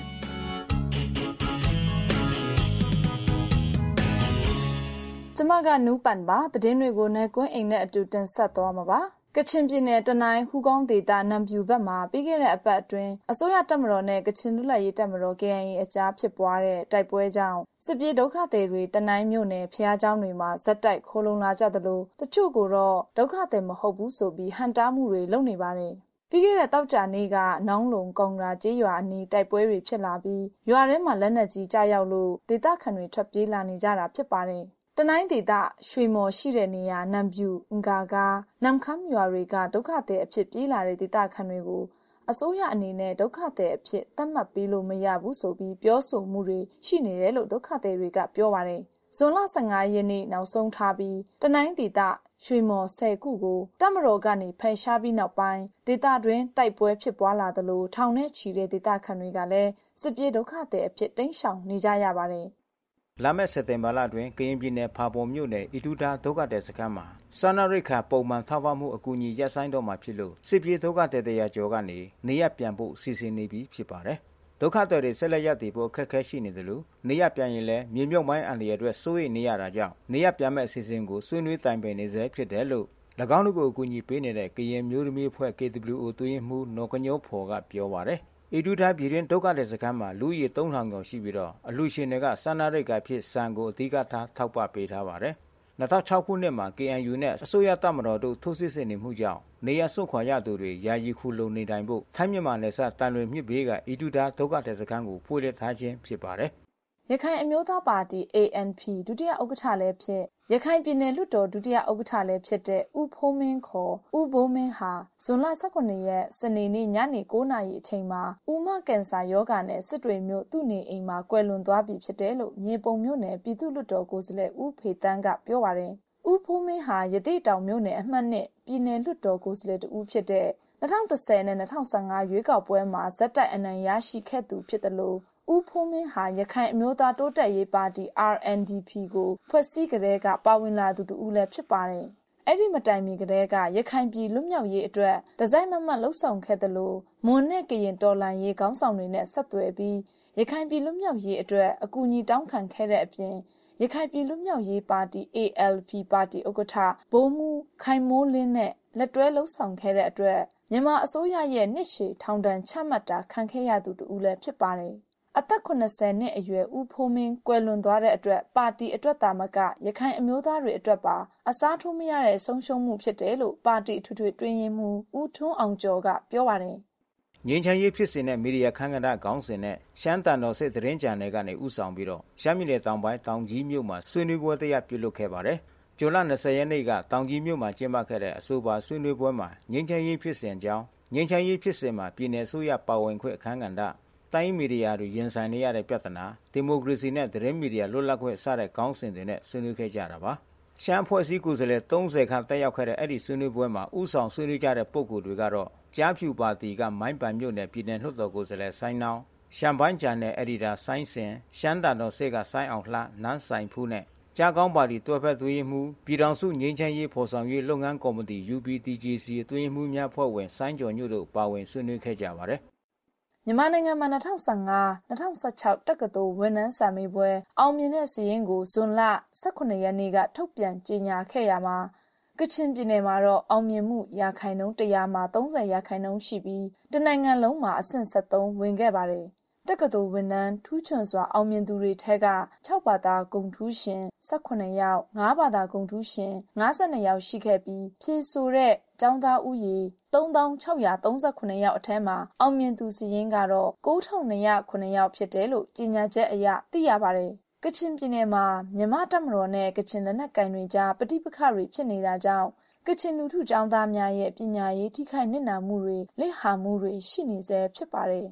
ကျမကနူးပန်ပါသတင်းတွေကိုနဲ့ကွင်းအိမ်နဲ့အတူတင်ဆက်သွားမှာပါကချင်ပြည်နယ်တနိုင်းဟူကောင်းဒေသနံပြူဘက်မှာပြီးခဲ့တဲ့အပတ်အတွင်းအစိုးရတပ်မတော်နဲ့ကချင်လူ့လက်ရေးတပ်မတော် ကေ အိုင် အေ အကြားဖြစ်ပွားတဲ့တိုက်ပွဲကြောင့်စစ်ပြေးဒုက္ခသည်တွေတနိုင်းမြို့နယ်ဖျားကျောင်းတွေမှာဇက်တိုက်ခိုးလုံလာကြသလိုတချို့ကိုတော့ဒုက္ခသည်မဟုတ်ဘူးဆိုပြီးဟန်တားမှုတွေလုပ်နေပါတယ်ပြီးခဲ့တဲ့တောက်ကြနေ့ကနောင်းလုံကုံရာကျေးရွာအနီးတိုက်ပွဲတွေဖြစ်လာပြီးရွာထဲမှာလက်နက်ကြီးကြားရောက်လို့ဒေသခံတွေထွက်ပြေးလာနေကြတာဖြစ်ပါတယ်တနိုင်းဒေသရွှေမော်ရှိတဲ့နေရာနံပြူအင်္ဂါကားနမ်ခမ်းရွာတွေကဒုက္ခသည်အဖြစ်ပြေးလာတဲ့ဒေသခံတွေကိုအစိုးရအနေနဲ့ဒုက္ခသည်အဖြစ်သတ်မှတ်ပေးလို့မရဘူးဆိုပြီးပြောဆိုမှုတွေရှိနေတယ်လို့ဒုက္ခသည်တွေကပြောပါတယ်။ဇွန်လဆယ့်ငါရက်နေ့နောက်ဆုံးထားပြီးတနိုင်းဒေသရွှေမော်ဆယ်ခုကိုတပ်မတော်ကနေဖယ်ရှားပြီးနောက်ပိုင်းဒေသတွင်းတိုက်ပွဲဖြစ်ပွားလာသလိုထောင်နဲ့ချီတဲ့ဒေသခံတွေကလည်းစစ်ပြေးဒုက္ခသည်အဖြစ်တိမ်းရှောင်နေကြရပါတယ်။လာမယ့်စက်တင်ဘာလတွင်ကရင်ပြည်နယ်ဖာပုံမြို့နယ်အီတူတာဒုက္ခသည်စခန်းမှာစာနာရိက္ခာပုံမှန်ထောက်ပံ့မှုအကူအညီရပ်ဆိုင်းတော့မှာဖြစ်လို့စစ်ပြေးဒုက္ခသည်တရားကျော်ကနေနေရပြန်ဖို့စီစဉ်နေပြီးဖြစ်ပါတယ်။ဒုက္ခသည်တွေဆက်လက်ရည်ဖို့အခက်အခဲရှိနေတယ်လို့နေရပြန်ရင်လည်းမြေမြုပ်မိုင်းအန်လီအတွက်စိုးရိမ်နေရတာကြောင့်နေရပြန်မဲ့အစီအစဉ်ကိုဆွေးနွေးတိုင်ပင်နေစေဖြစ်တယ်လို့၎င်းတို့ကိုအကူအညီပေးနေတဲ့ကရင်မျိုးသမီးအဖွဲ့ ကေ ဒဘလျူ အို တွင်းမှုနော်ကညိုးဖော်ကပြောပါတယ်။အီဒူတာပြည်တွင်ဒုက္ခသည်စခန်းမှာလူကြီးသုံးထောင်ကျော်ရှိပြီးတော့အလူရှင်တွေကစာနာရိတ်ကဖြစ်စံကိုအဓိကထားထောက်ပံ့ပေးထားပါတယ်။၂၀၀၆ခုနှစ်မှာ ကေ အန် ယူ နဲ့အစိုးရတပ်မတော်တို့ထိုးစစ်ဆင်နေမှုကြောင့်နေရစွန့်ခွာရသူတွေယာယီခုလုံနေတိုင်ဖို့ထိုင်းမြန်မာနယ်စပ်တန်လွင်မြစ်ဘေးကအီဒူတာဒုက္ခသည်စခန်းကိုဖွင့်လှစ်ထားခြင်းဖြစ်ပါတယ်။ရခိုင်အမျိုးသားပါတီ အေ အန် ပီ ဒုတိယဥက္ကဋ္ဌလည်းဖြစ်ရခိုင်ပြည်နယ်လွှတ်တော်ဒုတိယဥက္ကဋ္ဌလည်းဖြစ်တဲ့ဦးဖိုးမင်းခေါ်ဦးဘိုးမင်းဟာဇွန်လ၁၉ရက်စနေနေ့ညနေ၉နာရီအချိန်မှာဥမကင်ဆာရောဂါနဲ့စစ်တွေမြို့သူ့နေအိမ်မှာကွယ်လွန်သွားပြီဖြစ်တယ်လို့မြေပုံမြို့နယ်ပြည်သူ့လွှတ်တော်ကိုယ်စားလှယ်ဦးဖေတန်းကပြောပါတယ်။ဦးဖိုးမင်းဟာရသေ့တောင်မြို့နယ်အမှတ်နှစ်ပြည်နယ်လွှတ်တော်ကိုယ်စားလှယ်တဦးဖြစ်တဲ့၂၀၁၀နဲ့၂၀၁၅ရွေးကောက်ပွဲမှာဇက်တိုက်အနိုင်ရရှိခဲ့သူဖြစ်တယ်လို့ဦးဖိုးမင်းဟာရခိုင်အမျိုးသားတိုးတက်ရေးပါတီ အာရ် အန် ဒီ ပီ ကိုဖွဲ့စည်းကြတဲ့ကပါဝင်လာသူတူလည်းဖြစ်ပါတယ်။အဲ့ဒီမတိုင်မီကတည်းကရခိုင်ပြည်လွတ်မြောက်ရေးအတွက်ဒီဇိုင်းမမတ်လှုပ်ဆောင်ခဲ့တယ်လို့မွန်နဲ့ကရင်တော်လှန်ရေးခေါင်းဆောင်တွေနဲ့ဆက်သွယ်ပြီးရခိုင်ပြည်လွတ်မြောက်ရေးအတွက်အကူအညီတောင်းခံခဲ့တဲ့အပြင်ရခိုင်ပြည်လွတ်မြောက်ရေးပါတီ အေ အယ် ပီ ပါတီဥက္ကဋ္ဌဘိုးမူခိုင်မိုးလင်းနဲ့လက်တွဲလှုပ်ဆောင်ခဲ့တဲ့အတွက်မြန်မာအစိုးရရဲ့နှစ်ရှည်ထောင်ဒဏ်ချမှတ်တာခံခဲ့ရသူတူလည်းဖြစ်ပါတယ်။အသက်၇၀နှစ်အရွယ်ဦးဖိုးမင်းကွယ်လွန်သွားတဲ့အတွက်ပါတီအတွက်သာမကရခိုင်အမျိုးသားတွေအတွက်ပါအစားထိုးမရတဲ့ဆုံးရှုံးမှုဖြစ်တယ်လို့ပါတီထွေထွေတွင်ရင်မှုဦးထွန်းအောင်ကျော်ကပြောပါတယ်ငြိမ်းချမ်းရေးဖြစ်စဉ်နဲ့မီဒီယာခန့်ကဏ္ဍခေါင်းစဉ်နဲ့ရှမ်းတန်တော်စစ်သတင်းကြံတွေကနေဥဆောင်ပြီးတော့ရှမ်းပြည်နယ်တောင်ပိုင်းတောင်ကြီးမြို့မှာဆွေးနွေးပွဲတရားပြုလုပ်ခဲ့ပါတယ်။ဇွန်လ၂၀ရက်နေ့ကတောင်ကြီးမြို့မှာကျင်းပခဲ့တဲ့အဆိုပါဆွေးနွေးပွဲမှာငြိမ်းချမ်းရေးဖြစ်စဉ်ကြောင်းငြိမ်းချမ်းရေးဖြစ်စဉ်မှာပြည်내အစိုးရပါဝင်ခွင့်အခမ်းကဏ္ဍတိုင်းမီဒီယာတွေရင်ဆိုင်နေရတဲ့ပြဿနာဒီမိုကရေစီနဲ့သတင်းမီဒီယာလွတ်လပ်ခွင့်စတဲ့ခေါင်းစဉ်တွေနဲ့ဆွေးနွေးခဲ့ကြတာပါရှမ်းဖွဲ့စည်းကိုယ်စားလှယ်သုံးဆယ်ခန့်တက်ရောက်ခဲ့တဲ့အဲ့ဒီဆွေးနွေးပွဲမှာဥဆောင်ဆွေးနွေးကြတဲ့ပုဂ္ဂိုလ်တွေကတော့ကြားဖြူပါတီကမိုင်းပန်မြို့နယ်ပြည်နယ်လွှတ်တော်ကိုယ်စားလှယ်ဆိုင်းနောင်းရှမ်ပိုင်းဂျန်နယ်အက်ဒီတာဆိုင်းစင်ရှမ်းတန်တော်စေကဆိုင်းအောင်လှနန်းဆိုင်ဖူးနဲ့ကြားကောင်းပါတီတွဲဖက်သွေးမှုပြည်ထောင်စုငြိမ်းချမ်းရေးဖော်ဆောင်ရေးလုပ်ငန်းကော်မတီ U P D J C သွေးမှုများဖွဲ့ဝင်ဆိုင်းကျော်ညွတ်တို့ပါဝင်ဆွေးနွေးခဲ့ကြပါတယ်မြန်မာနိုင်ငံမှာ၂၀၁၅ ၂၀၁၆တက္ကသိုလ်ဝန်ထမ်းစာမေးပွဲအောင်မြင်တဲ့စာရင်းကိုဇွန်လ၁၈ရက်နေ့ကထုတ်ပြန်ကြေညာခဲ့ရမှာကချင်ပြည်နယ်မှာတော့အောင်မြင်မှုရာခိုင်နှုန်း၁၀၀မှာ၃၀ရာခိုင်နှုန်းရှိပြီးတနိုင်ငံလုံးမှာအဆင့်၁၃ဝင်ခဲ့ပါတယ်တက္ကသိုလ်ဝန်ထမ်းထူးချွန်စွာအောင်မြင်သူတွေထဲက၆ဘာသာဂုဏ်ထူးရှင်၁၈ယောက်၅ဘာသာဂုဏ်ထူးရှင်၅၂ယောက်ရှိခဲ့ပြီးဖြည့်ဆို့တဲ့ကျောင်းသားဦးရေ၃သောင်း၆ရာ၃၇ယောက်အထက်မှာအောင်မြင်သူစာရင်းကတော့၉ထောင်၂ရာ၇ယောက်ဖြစ်တယ်လို့ကြေညာချက်အရသိရပါတယ်ကချင်ပြည်နယ်မှာမြန်မာတပ်မတော်နဲ့ကချင်လက်နက်ကိုင်တွေကြားပဋိပက္ခတွေဖြစ်နေတာကြောင့်ကချင်လူထုကျောင်းသားများရဲ့ပညာရေးထိခိုက်နစ်နာမှုတွေလစ်ဟာမှုတွေရှိနေဆဲဖြစ်ပါတယ်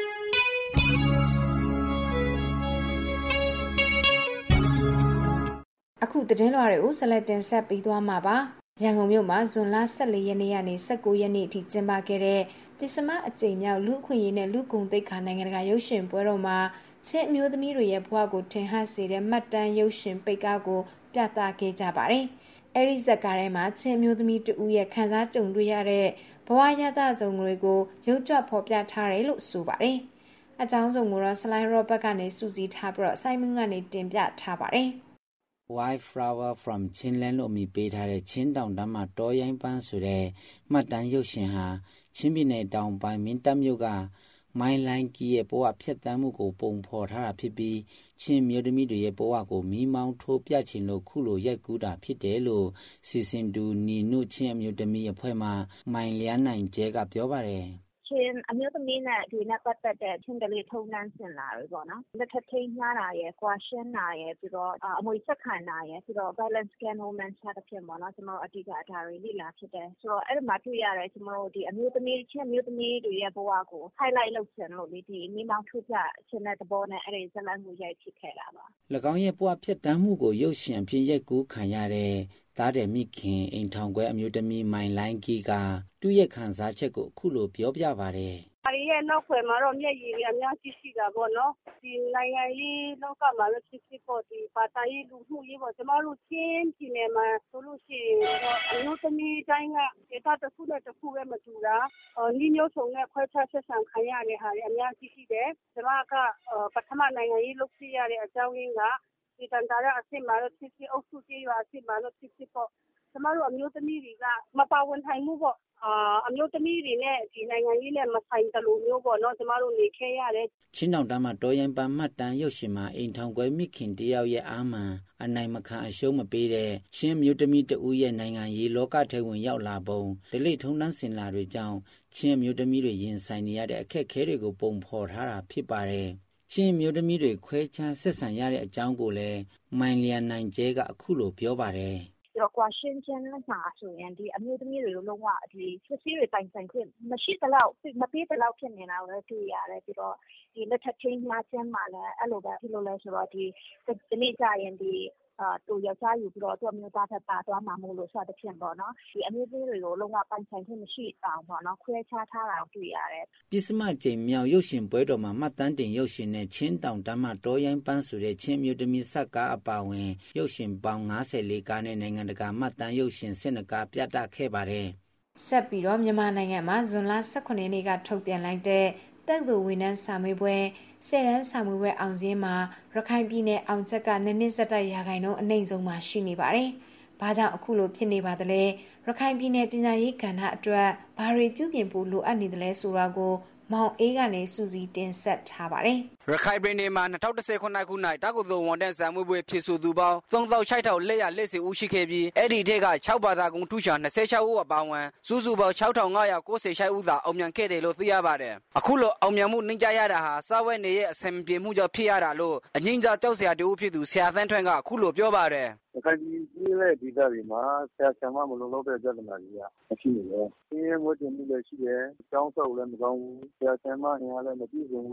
အခုသတင်းလွှာတွေကိုဆက်လက်တင်ဆက်ပေးသွားမှာပါရန်ကုန်မြို့မှာဇွန်လ၁၄ရက်နေ့ကနေ၁၉ရက်နေ့အထိကျင်းပခဲ့တဲ့တိစမအကြိမ်မြောက်လူအခွင့်အရေးနဲ့လူကုန်သိက္ခာနိုင်ငံတကာရုပ်ရှင်ပွဲတော်မှာချင်းအမျိုးသမီးတွေရဲ့ဘဝကိုထင်ဟပ်စေတဲ့မှတ်တမ်းရုပ်ရှင်ပိတ်ကားကိုပြသခဲ့ကြပါတယ်။အဲဒီဇာတ်ကားထဲမှာချင်းအမျိုးသမီးတဦးရဲ့ခံစားကြုံတွေ့ရတဲ့ဘဝရသစုံတွေကိုရုပ်ကြွဖော်ပြထားတယ်လို့ဆိုပါတယ်။အကြောင်းစုံကိုတော့ Slide Robert ကနေစူးစီးထားပြီးတော့ Simon ကနေတင်ပြထားပါတယ်။ White Flower from Chinland လို့အမည်ပေးထားတဲ့ချင်းတောင်တန်းမှာတောရိုင်းပန်းဆိုတဲ့မှတ်တမ်းရုပ်ရှင်ဟာချင်းပြည်နယ်တောင်ပိုင်းမင်းတပ်မြို့ကမိုင်းလိုင်းကီရဲ့ဘဝဖြတ်သန်းမှုကိုပုံဖော်ထားတာဖြစ်ပြီးချင်းမျိုးသမီးတွေရဲ့ဘဝကိုမီးမောင်းထိုးပြချင်လို့ခုလိုရိုက်ကူးတာဖြစ်တယ်လို့စီစဉ်သူနီနုချင်းအမျိုးသမီးအဖွဲ့မှမိုင်းလျန်းနိုင်ကျဲကပြောပါတယ်ချင်းအမျိုးသမီးနဲ့ဒီနဲ့ပတ်သက်တဲ့ချင်းကလေးထုံးနှန်းစင်လာတွေပေါ့နော်လက်ထပ်ထိန်းထားတာရယ်ကွာရှင်းတာရယ်ပြီးတော့အမွေဆက်ခံတာရယ်ပြီးတော့ balance can woman ဆက်တဲ့ဖြစ်ပေါ့နော်ကျွန်တော်အဓိကအထားတွေလေ့လာဖြစ်တယ်ဆိုတော့အဲ့ဒီမှာတွေ့ရတယ်ကျွန်တော်တို့ဒီအမျိုးသမီးချင်းအမျိုးသမီးတွေရဲ့ဘဝကို highlight လုပ်ချင်လို့လေဒီမိမောင်းထုတ်ပြခြင်းတဲ့သဘောနဲ့အဲ့ဒီဇာတ်လမ်းကိုရိုက်ဖြစ်ခဲ့တာပါ၎င်းရဲ့ဘဝဖြတ်တန်းမှုကိုရုပ်ရှင်အဖြစ်ရိုက်ကူးခံရတဲ့သားတဲ့မိခင်အိမ်ထောင်ခွဲအမျိုးသမီးမိုင်လိုင်းကီကသူ့ရဲ့ခံစားချက်ကိုအခုလိုပြောပြပါတယ်။အဲဒီရဲ့နောက်ွယ်မှာတော့မျက်ရည်အများကြီးရှိတာပေါ့နော်။ဒီနိုင်ငံရေးလောကမှာလည်းဖြစ်ဖြစ်ပေါ်ဒီပါတာရေးလူမှုရေးပေါ့ကျမတို့ချင်းပြည်နယ်မှာဆိုလို့ရှိရင်တော့အမျိုးသမီးတိုင်းကဒေသတစ်ခုနဲ့တစ်ခုပဲမတူတာ။ဒီမျိုးစုံနဲ့ခွဲခြားဆက်ဆံခံရတဲ့ဟာတွေအများကြီးရှိတယ်။ကျမကပထမနိုင်ငံရေးလုပ်ဖြစ်ရတဲ့အကြောင်းရင်းကဒီတန်တာရအစစ်မှာတော့ဖြစ်ဖြစ်အုပ်စုကြီးရွာအစစ်မှာတော့ဖြစ်ဖြစ်ပေါ့ကျမတို့အမျိုးသမီးတွေကမပါဝင်နိုင်မှုပေါ့အာအမျိုးသမီးတွေနဲ့ဒီနိုင်ငံရေးနဲ့မဆိုင်တလို့မျိုးပေါ့နော်ကျမတို့နေခဲ့ရတယ်ချင်းတောင်တန်းမှာတော်ရင်ပန်မှတ်တမ်းရုပ်ရှင်မှာအိမ်ထောင်ကွဲမိခင်တယောက်ရဲ့အာမန်အနိုင်မခံအရှုံးမပေးတဲ့ချင်းမျိုးသမီးတဦးရဲ့နိုင်ငံရေးလောကထဲဝင်ရောက်လာပုံဒလိထုံနှန်းစင်လာတွေကြောင့်ချင်းမျိုးသမီးတွေရင်ဆိုင်နေရတဲ့အခက်အခဲတွေကိုပုံဖော်ထားတာဖြစ်ပါတယ်ချင်းမျိုးသမီးတွေခွဲခြားဆက်ဆံရတဲ့အကြောင်းကိုလည်းမိုင်လျံနိုင်ကျဲကအခုလိုပြောပါတယ်တော့ကွာရှင်းချင်းမှာဆိုရင်ဒီအမျိုးသမီးတွေလုံးဝဒီစစ်စီးတွေတိုင်ဆိုင်ခွင့်မရှိတလောက်မပေးတလောက်ဖြစ်နေတာလည်းတွေ့ရတယ်ပြီးတော့ဒီလက်ထပ်ချင်းများချင်းမှာလည်းအဲ့လိုပဲဒီလိုလဲဆိုတော့ဒီဒီနေ့ကြရင်ဒီအာသူယောက်ျားယူပြီးတော့သူ့အမျိုးသားထပ်ပါသွားမှာမို့လို့ဆိုတဲ့ဖြစ်ပေါ့နော်ဒီအမျိုးသမီးတွေကိုလုံးဝပိုင်ဆိုင်ခွင့်မရှိအောင်ပေါ့နော်ခွဲခြားထားတာတွေ့ရတယ်ပစ္စမကျိန်မြောက်ရုပ်ရှင်ပွဲတော်မှာမှတ်တမ်းတင်ရုပ်ရှင်နဲ့ချင်းတောင်တန်းမှာတော်ရိုင်းပန်းဆိုတဲ့ချင်းမျိုးသမီးဆက်ကားအပါဝင်ရုပ်ရှင်ပေါင်း၅၄ကားနဲ့နိုင်ငံတကာမှတ်တမ်းရုပ်ရှင်၁၂ကားပြသခဲ့ပါတယ်ဆက်ပြီးတော့မြန်မာနိုင်ငံမှာဇွန်လ၁၈ရက်နေ့ကထုတ်ပြန်လိုက်တဲ့တက္ကသိုလ်ဝန်ထမ်းစာမေးပွဲဆယ်တန်းစာမေးပွဲအောင်စင်းမှာရခိုင်ပြည်နယ်အောင်ချက်ကနှစ်နှစ်ဆက်တိုက်ရာခိုင်နှုန်းအနှိမ့်ဆုံးမှာရှိနေပါတယ်။ဘာကြောင့်အခုလိုဖြစ်နေပါသလဲ။ရခိုင်ပြည်နယ်ပညာရေးကဏ္ဍအတွက်ဘာတွေပြုပြင်ဖို့လိုအပ်နေသလဲဆိုတာကိုမောင်အေးကနေစူးစီးတင်ဆက်ထားပါတယ်။ရခိုင်ပြည်နယ်မှာ၂၀၁၈ခုနှစ်ခု၌တက္ကသိုလ်ဝန်ထမ်းစာမေးပွဲဖြေဆိုသူပေါင်း၃သောင်း၆ထောင်၄ရာ၄၀ဦးရှိခဲ့ပြီးအဲ့ဒီထဲက၆ဘာသာကုန်ထူးချွန်၂၆ဦးအပါအဝင်စုစုပေါင်း၆ထောင်၅ရာ၉၆ဦးသာအောင်မြင်ခဲ့တယ်လို့သိရပါတယ်။အခုလိုအောင်မြင်မှုနှိမ့်ချရတာဟာစာဝတ်နေရဲ့အဆင်ပြေမှုကြောင့်ဖြစ်ရတာလို့အငိမ့်စာကြောက်စရာတူဖြစ်သူဆရာသန်းထွန်းကအခုလိုပြောပါတယ်ရခိုင်ပြည်နယ်ဒေသတွေမှာဆရာဆရာမမလုံလောက်တဲ့ပြဿနာကြီးမရှိနေတယ်။ဒီမိုးတင်မှုလည်းရှိတယ်။ကျောင်းဆောက်လည်းမကောင်းဘူး။ဆရာဆရာမအင်အားလည်းမပြည့်စုံဘူး။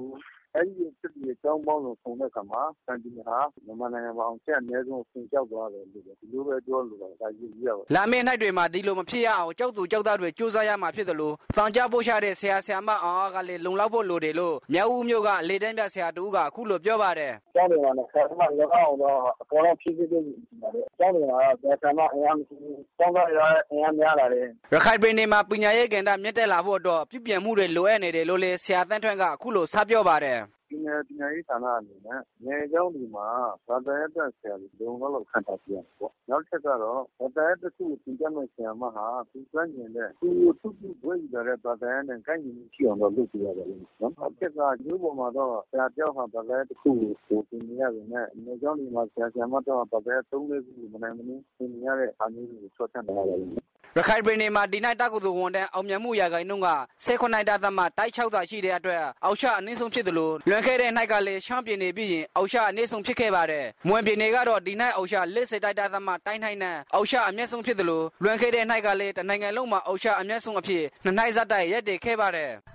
အဲဒီဖြစ်ပြီးအကြောင်းပေါင်းလို့ဆုံတဲ့အခါမှာစံတီဟာမြန်မာနိုင်ငံမှာအောင်ချက်အနည်းဆုံးဆင်ကြောက်သွားတယ်လို့ဒီလိုပဲပြောလို့တော့ဒါယူရပါလာမယ့်၌တွေမှာဒီလိုမဖြစ်ရအောင်ကြောက်သူကြောက်သားတွေစူးစမ်းရမှာဖြစ်တယ်လို့တန်ကြပို့ချတဲ့ဆရာဆရာမအောင်အားကလည်းလုံလောက်ဖို့လိုတယ်လို့မြောက်ဦးမြို့ကလေတန်းပြဆရာတူကအခုလိုပြောပါတယ်ကျောင်းတွေမှာလည်းဆရာမလည်းအောင်တော့အပေါ်တော့ဖြည်းဖြည်းချင်းပါတယ်ကျောင်းတွေမှာဆရာမအရင်ကျောင်းသားတွေအရင်များလာတယ်ရခိုင်ပြည်နယ်မှာပညာရေးကဏ္ဍမြင့်တက်လာဖို့အတွက်ပြုပြင်မှုတွေလိုအပ်နေတယ်လို့လည်းဆရာတန်းထွန်းကအခုလိုစပြောပါတယ်ဒီနေ့ပညာရေးဌာနအနေနဲ့ငယ်ကျောင်းဒီမှာဘာသာရေးတက်ဆရာတွေလုံလောက်ခံတာပြန်ပေါ့နောက်တစ်ကတော့ဘာသာရေးတစ်ခုသင်ကြားမဲ့ဆရာမဟာသူစွမ်းကျင်တဲ့သူသူ့သူ့ဝိရတဲ့ဘာသာရေးနဲ့ကိုင်းညီရှိအောင်တော့လုပ်ပြရတယ်နော်အချက်ကမျိုးပေါ်မှာတော့ဆရာပြောင်းဟာဘာသာရေးတစ်ခုကိုသင်ရတယ်နဲ့ငယ်ကျောင်းဒီမှာဆရာဆရာမတော့ဘာသာရေးသုံးလေးခုမနိုင်မနေသင်ရတဲ့အားမျိုးကိုချော့ချနေရတယ်ရခိုင်ပြည်နယ်မှာဒီနေ့တက္ကသိုလ်ဝန်တန်းအောင်မြင်မှုရာခိုင်နှုန်းကဆယ်ခုနှစ်တသမတိုက်၆သာရှိတဲ့အတွက်အောက်ရှအနည်းဆုံးဖြစ်တယ်လို့လွန်ခဲ့တဲ့နိုင်ကလည်းရှမ်းပြည်နယ်ပြည်ရင်အောက်ရှအနည်းဆုံးဖြစ်ခဲ့ပါတယ်။မွန်ပြည်နယ်ကတော့ဒီနေ့အောက်ရှ၄၀တိုက်တသမတိုင်းထိုင်းနဲ့အောက်ရှအမြင့်ဆုံးဖြစ်တယ်လို့လွန်ခဲ့တဲ့နိုင်ကလည်းတနိုင်ငံလုံးမှာအောက်ရှအမြင့်ဆုံးအဖြစ်နှစ်နိုင်ဇက်တိုက်ရက်တည်ခဲ့ပါတယ်။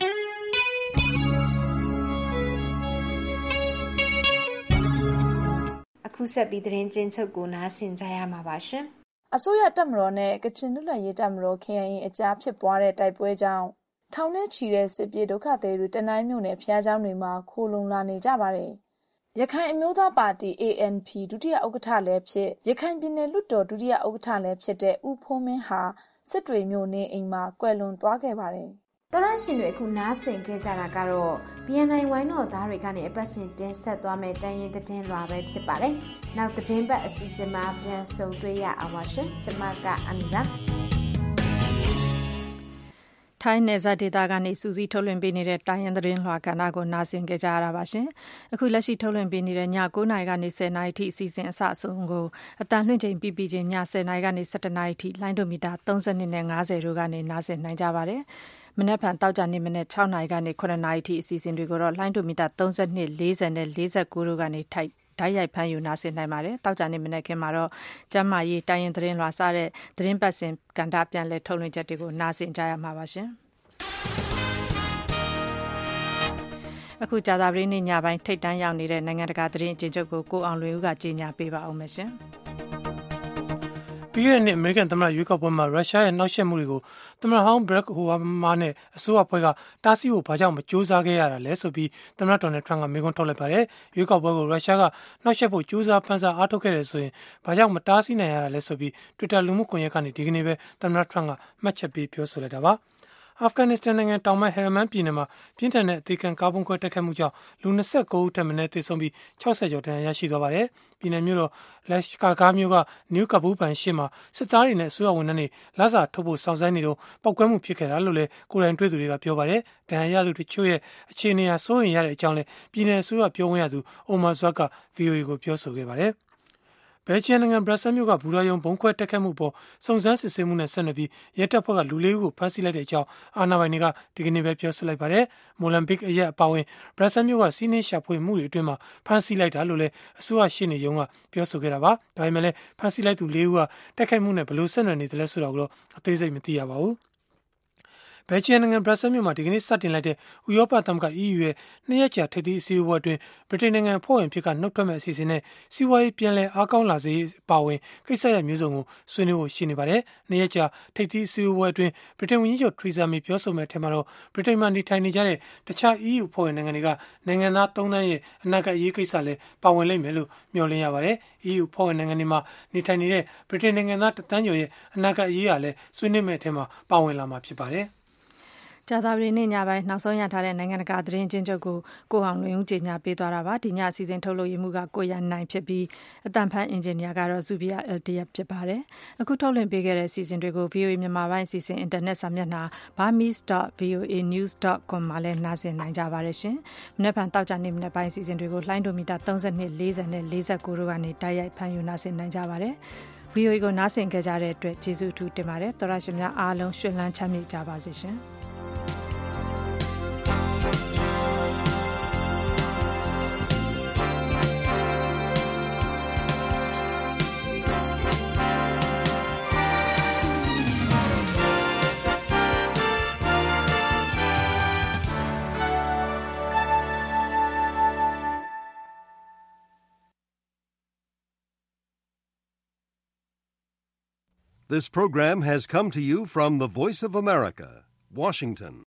အခုဆက်ပြီးသတင်းချင်းချုပ်ကိုနားဆင်ကြရမှာပါရှင်။အစိုးရတပ်မတော်နဲ့ကချင်လွတ်လပ်ရေးတပ်မတော် K I A အကြားဖြစ်ပွားတဲ့တိုက်ပွဲကြောင့်ထောင်ထဲချီတဲ့စစ်ပြေးဒုက္ခသည်တွေတနိုင်းမြို့နယ်ဖျားเจ้าတွေမှာခိုလုံလာနေကြပါတယ်။ရခိုင်အမျိုးသားပါတီ A N P ဒုတိယဥက္ကဋ္ဌလည်းဖြစ်ရခိုင်ပြည်နယ်လွှတ်တော်ဒုတိယဥက္ကဋ္ဌလည်းဖြစ်တဲ့ဦးဖိုးမင်းဟာစစ်တွေမြို့နေအိမ်မှာကွယ်လွန်သွားခဲ့ပါတယ်။တော်ရရှင်တွေအခုနားဆင်ခဲ့ကြတာကတော့ B N I ဝိုင်းတော်သားတွေကနေအပတ်စဉ်တင်ဆက်သွားမယ့်တိုင်းရင်းသတင်းလွှာပဲဖြစ်ပါတယ်။နောက်သတင်းပတ်အစီအစဉ်မှာပြန်ဆုံတွေ့ရအောင်ပါရှင်။ကျွန်မကအမီပါထိုင်းနယ်စပ်ဒေသကနေစူးစီးထုတ်လွှင့်ပေးနေတဲ့တိုင်းရင်းသတင်းလွှာကဏ္ဍကိုနားဆင်ကြကြရတာပါရှင်။အခုလက်ရှိထုတ်လွှင့်ပေးနေတဲ့ည၉နာရီကနေ၁၀နာရီထိအစီအစဉ်အစအဆုံးကိုအတန်လွှင့်ချိန်ပြီးပြီးချင်းည၁၀နာရီကနေ၁၇နာရီထိလိုင်းဒိုမီတာ၃၂နဲ့၅၀တို့ကနေနားဆင်နိုင်ကြပါတယ်။မနက်ဖြန်တောက်ကြနေ့မနက်၆နာရီကနေ၇နာရီထိအစီအစဉ်တွေကိုတော့လိုင်းဒိုမီတာ၃၂ ၄၀နဲ့၄၉တို့ကနေထိုက်ဓာတ်ရိုက်ဖမ်းယူနာဆင်နိုင်ပါတယ်။တောက်ကြနေ့မနက်ခင်းမှာတော့ကျမ်းမာရေးတိုင်းရင်းသတင်းလွှာစတဲ့သတင်းပတ်စဉ်ကဏ္ဍပြန်လည်ထုတ်လွှင့်ချက်တွေကိုနားဆင်ကြရမှာပါရှင်။အခုကြာသပတေးနေ့ညပိုင်းထိတ်တန်းရောက်နေတဲ့နိုင်ငံတကာသတင်းအကျဉ်းချုပ်ကိုကိုအောင်လွင်ဦးကကြေညာပေးပါအောင်မယ်ရှင်။ပြီးခဲ့တဲ့နှစ်အမေရိကန်သမ္မတရွေးကောက်ပွဲမှာရုရှားရဲ့နှောက်ယှက်မှုတွေကိုသမ္မတဟောင်းဘရက်အိုဘားမားနဲ့အစိုးရအဖွဲ့ကတားဆီးဖို့ဘာကြောင့်မကြိုးစားခဲ့ရတာလဲဆိုပြီးသမ္မတဒေါ်နယ်ထရန့်ကမေးခွန်းထုတ်လိုက်ပါတယ်။ရွေးကောက်ပွဲကိုရုရှားကနှောက်ယှက်ဖို့ကြိုးစားဖန်ဆာအားထုတ်ခဲ့တယ်ဆိုရင်ဘာကြောင့်မတားဆီးနိုင်ရတာလဲဆိုပြီး Twitter လူမှုကွန်ရက်ကနေဒီကနေ့ပဲသမ္မတထရန့်ကမှတ်ချက်ပေးပြောဆိုလိုက်တာပါ။အာဖဂန်နစ္စတန်နိုင်ငံတောင်ပိုင်းဟယ်ရမန်ပြည်နယ်မှာပြင်းထန်တဲ့အသေးခံကားပုံခွဲတက်ခတ်မှုကြောင့်လူ၂၉ဦးထက်မနည်းသေဆုံးပြီး၆၀ကျော်ဒဏ်ရာရရှိသွားပါတယ်။ပြည်နယ်မြို့တော်လက်ကာကာမြို့ကနယူးကပူးပန်ရှေ့မှာစစ်သားတွေနဲ့အစိုးရဝန်ထမ်းတွေလစာထုတ်ဖို့စောင့်ဆိုင်းနေတော့ပောက်ကွဲမှုဖြစ်ခဲ့တာလို့လည်းကိုယ်တိုင်တွေ့သူတွေကပြောပါတယ်။ဒဏ်ရာရသူတချို့ရဲ့အခြေအနေဟာစိုးရိမ်ရတဲ့အကြောင်းလည်းပြည်နယ်အစိုးရပြောခွင့်ရသူအိုမာဇွတ်က ဗွီအိုအေကိုပြောဆိုခဲ့ပါတယ်။ဘယ်လ်ဂျီယံနိုင်ငံဘရပ်ဆဲမြို့ကဘူရာယုံဘုံခွဲတက်ခတ်မှုပေါ်စုံစမ်းစစ်ဆေးမှုနဲ့ဆက်နွယ်ပြီးရဲတပ်ဖွဲ့ကလူလေးဦးကိုဖမ်းဆီးလိုက်တဲ့အကြောင်းအာဏာပိုင်တွေကဒီကနေ့ပဲပြောဆိုလိုက်ပါတယ်။မိုလန်ဘစ်အရက်အပါဝင်ဘရပ်ဆဲမြို့ကစီးနှင်းရှာဖွေမှုတွေအတွင်းမှာဖမ်းဆီးလိုက်တာလို့လည်းအစိုးရရှေ့နေရုံးကပြောဆိုခဲ့တာပါ။ဒါပေမဲ့လည်းဖမ်းဆီးလိုက်သူလေးဦးကတက်ခိုက်မှုနဲ့ဘယ်လိုဆက်နွယ်နေတယ်လဲဆိုတာကိုတော့အသေးစိတ်မသိရပါဘူး။ဘယ်လ်ဂျီယံနိုင်ငံဘရပ်ဆဲမြို့မှာဒီကနေ့စတင်လိုက်တဲ့ဥရောပသမဂ္ဂ E U ရဲ့နှစ်ရက်ကြာထိပ်သီးအစည်းအဝေးအတွင်းဗြိတိန်နိုင်ငံအဖွဲ့ဝင်ဖြစ်ကနှုတ်ထွက်မဲ့အစီအစဉ်နဲ့စီးပွားရေးပြန်လည်အားကောင်းလာစေရေးပါဝင်ကိစ္စရပ်မျိုးစုံကိုဆွေးနွေးဖို့ရှိနေပါတယ်။နှစ်ရက်ကြာထိပ်သီးအစည်းအဝေးအတွင်းဗြိတိန်ဝန်ကြီးချုပ်ထရီဇာမေပြောဆိုမဲ့အထက်မှာတော့ဗြိတိန်မှာနေထိုင်နေကြတဲ့တခြား E U အဖွဲ့ဝင်နိုင်ငံတွေကနိုင်ငံသားသုံးသန်းရဲ့အနာဂတ်အရေးကိစ္စလည်းပါဝင်လိမ့်မယ်လို့မျှော်လင့်ရပါတယ်။ E U အဖွဲ့ဝင်နိုင်ငံတွေမှာနေထိုင်နေတဲ့ဗြိတိန်နိုင်ငံသားတသန်းကျော်ရဲ့အနာဂတ်အရေးဟာလည်းဆွေးနွေးမဲ့အထက်မှာပါဝင်လာမှာဖြစ်ပါတယ်။ကြာသပတေးနေ့ညပိုင်းနောက်ဆုံးရထားတဲ့နိုင်ငံတကာသတင်းချင်းချုပ်ကိုကိုအောင်လွင်ဦးကြေညာပေးသွားတာပါဒီညအစီအစဉ်ထုတ်လို့ရမှုကကိုရနိုင်ဖြစ်ပြီးအတန်ဖန်အင်ဂျင်နီယာကတော့ဇူဘီယာ L D F ဖြစ်ပါတယ်အခုထုတ်လွှင့်ပေးခဲ့တဲ့အစီအစဉ်တွေကို ဗွီအိုအေ မြန်မာပိုင်းအစီအစဉ်အင်တာနက်စာမျက်နှာ burmese dot voa news dot com မှာလည်းနားဆင်နိုင်ကြပါတယ်ရှင်မနေ့ကတောက်ကြနေ့မနေ့ပိုင်းအစီအစဉ်တွေကိုလှိုင်းဒိုမီတာ၃၂ ၄၀နဲ့၄၉တို့ကနေတိုက်ရိုက်ဖမ်းယူနားဆင်နိုင်ကြပါတယ်ဗွီအိုအေကိုနားဆင်ကြတဲ့အတွက်ကျေးဇူးအထူးတင်ပါတယ်သောရရှင်များအားလုံးရွှင်လန်းချမ်းမြေ့ကြပါစေရှင် This program has come to you from the Voice of America, Washington.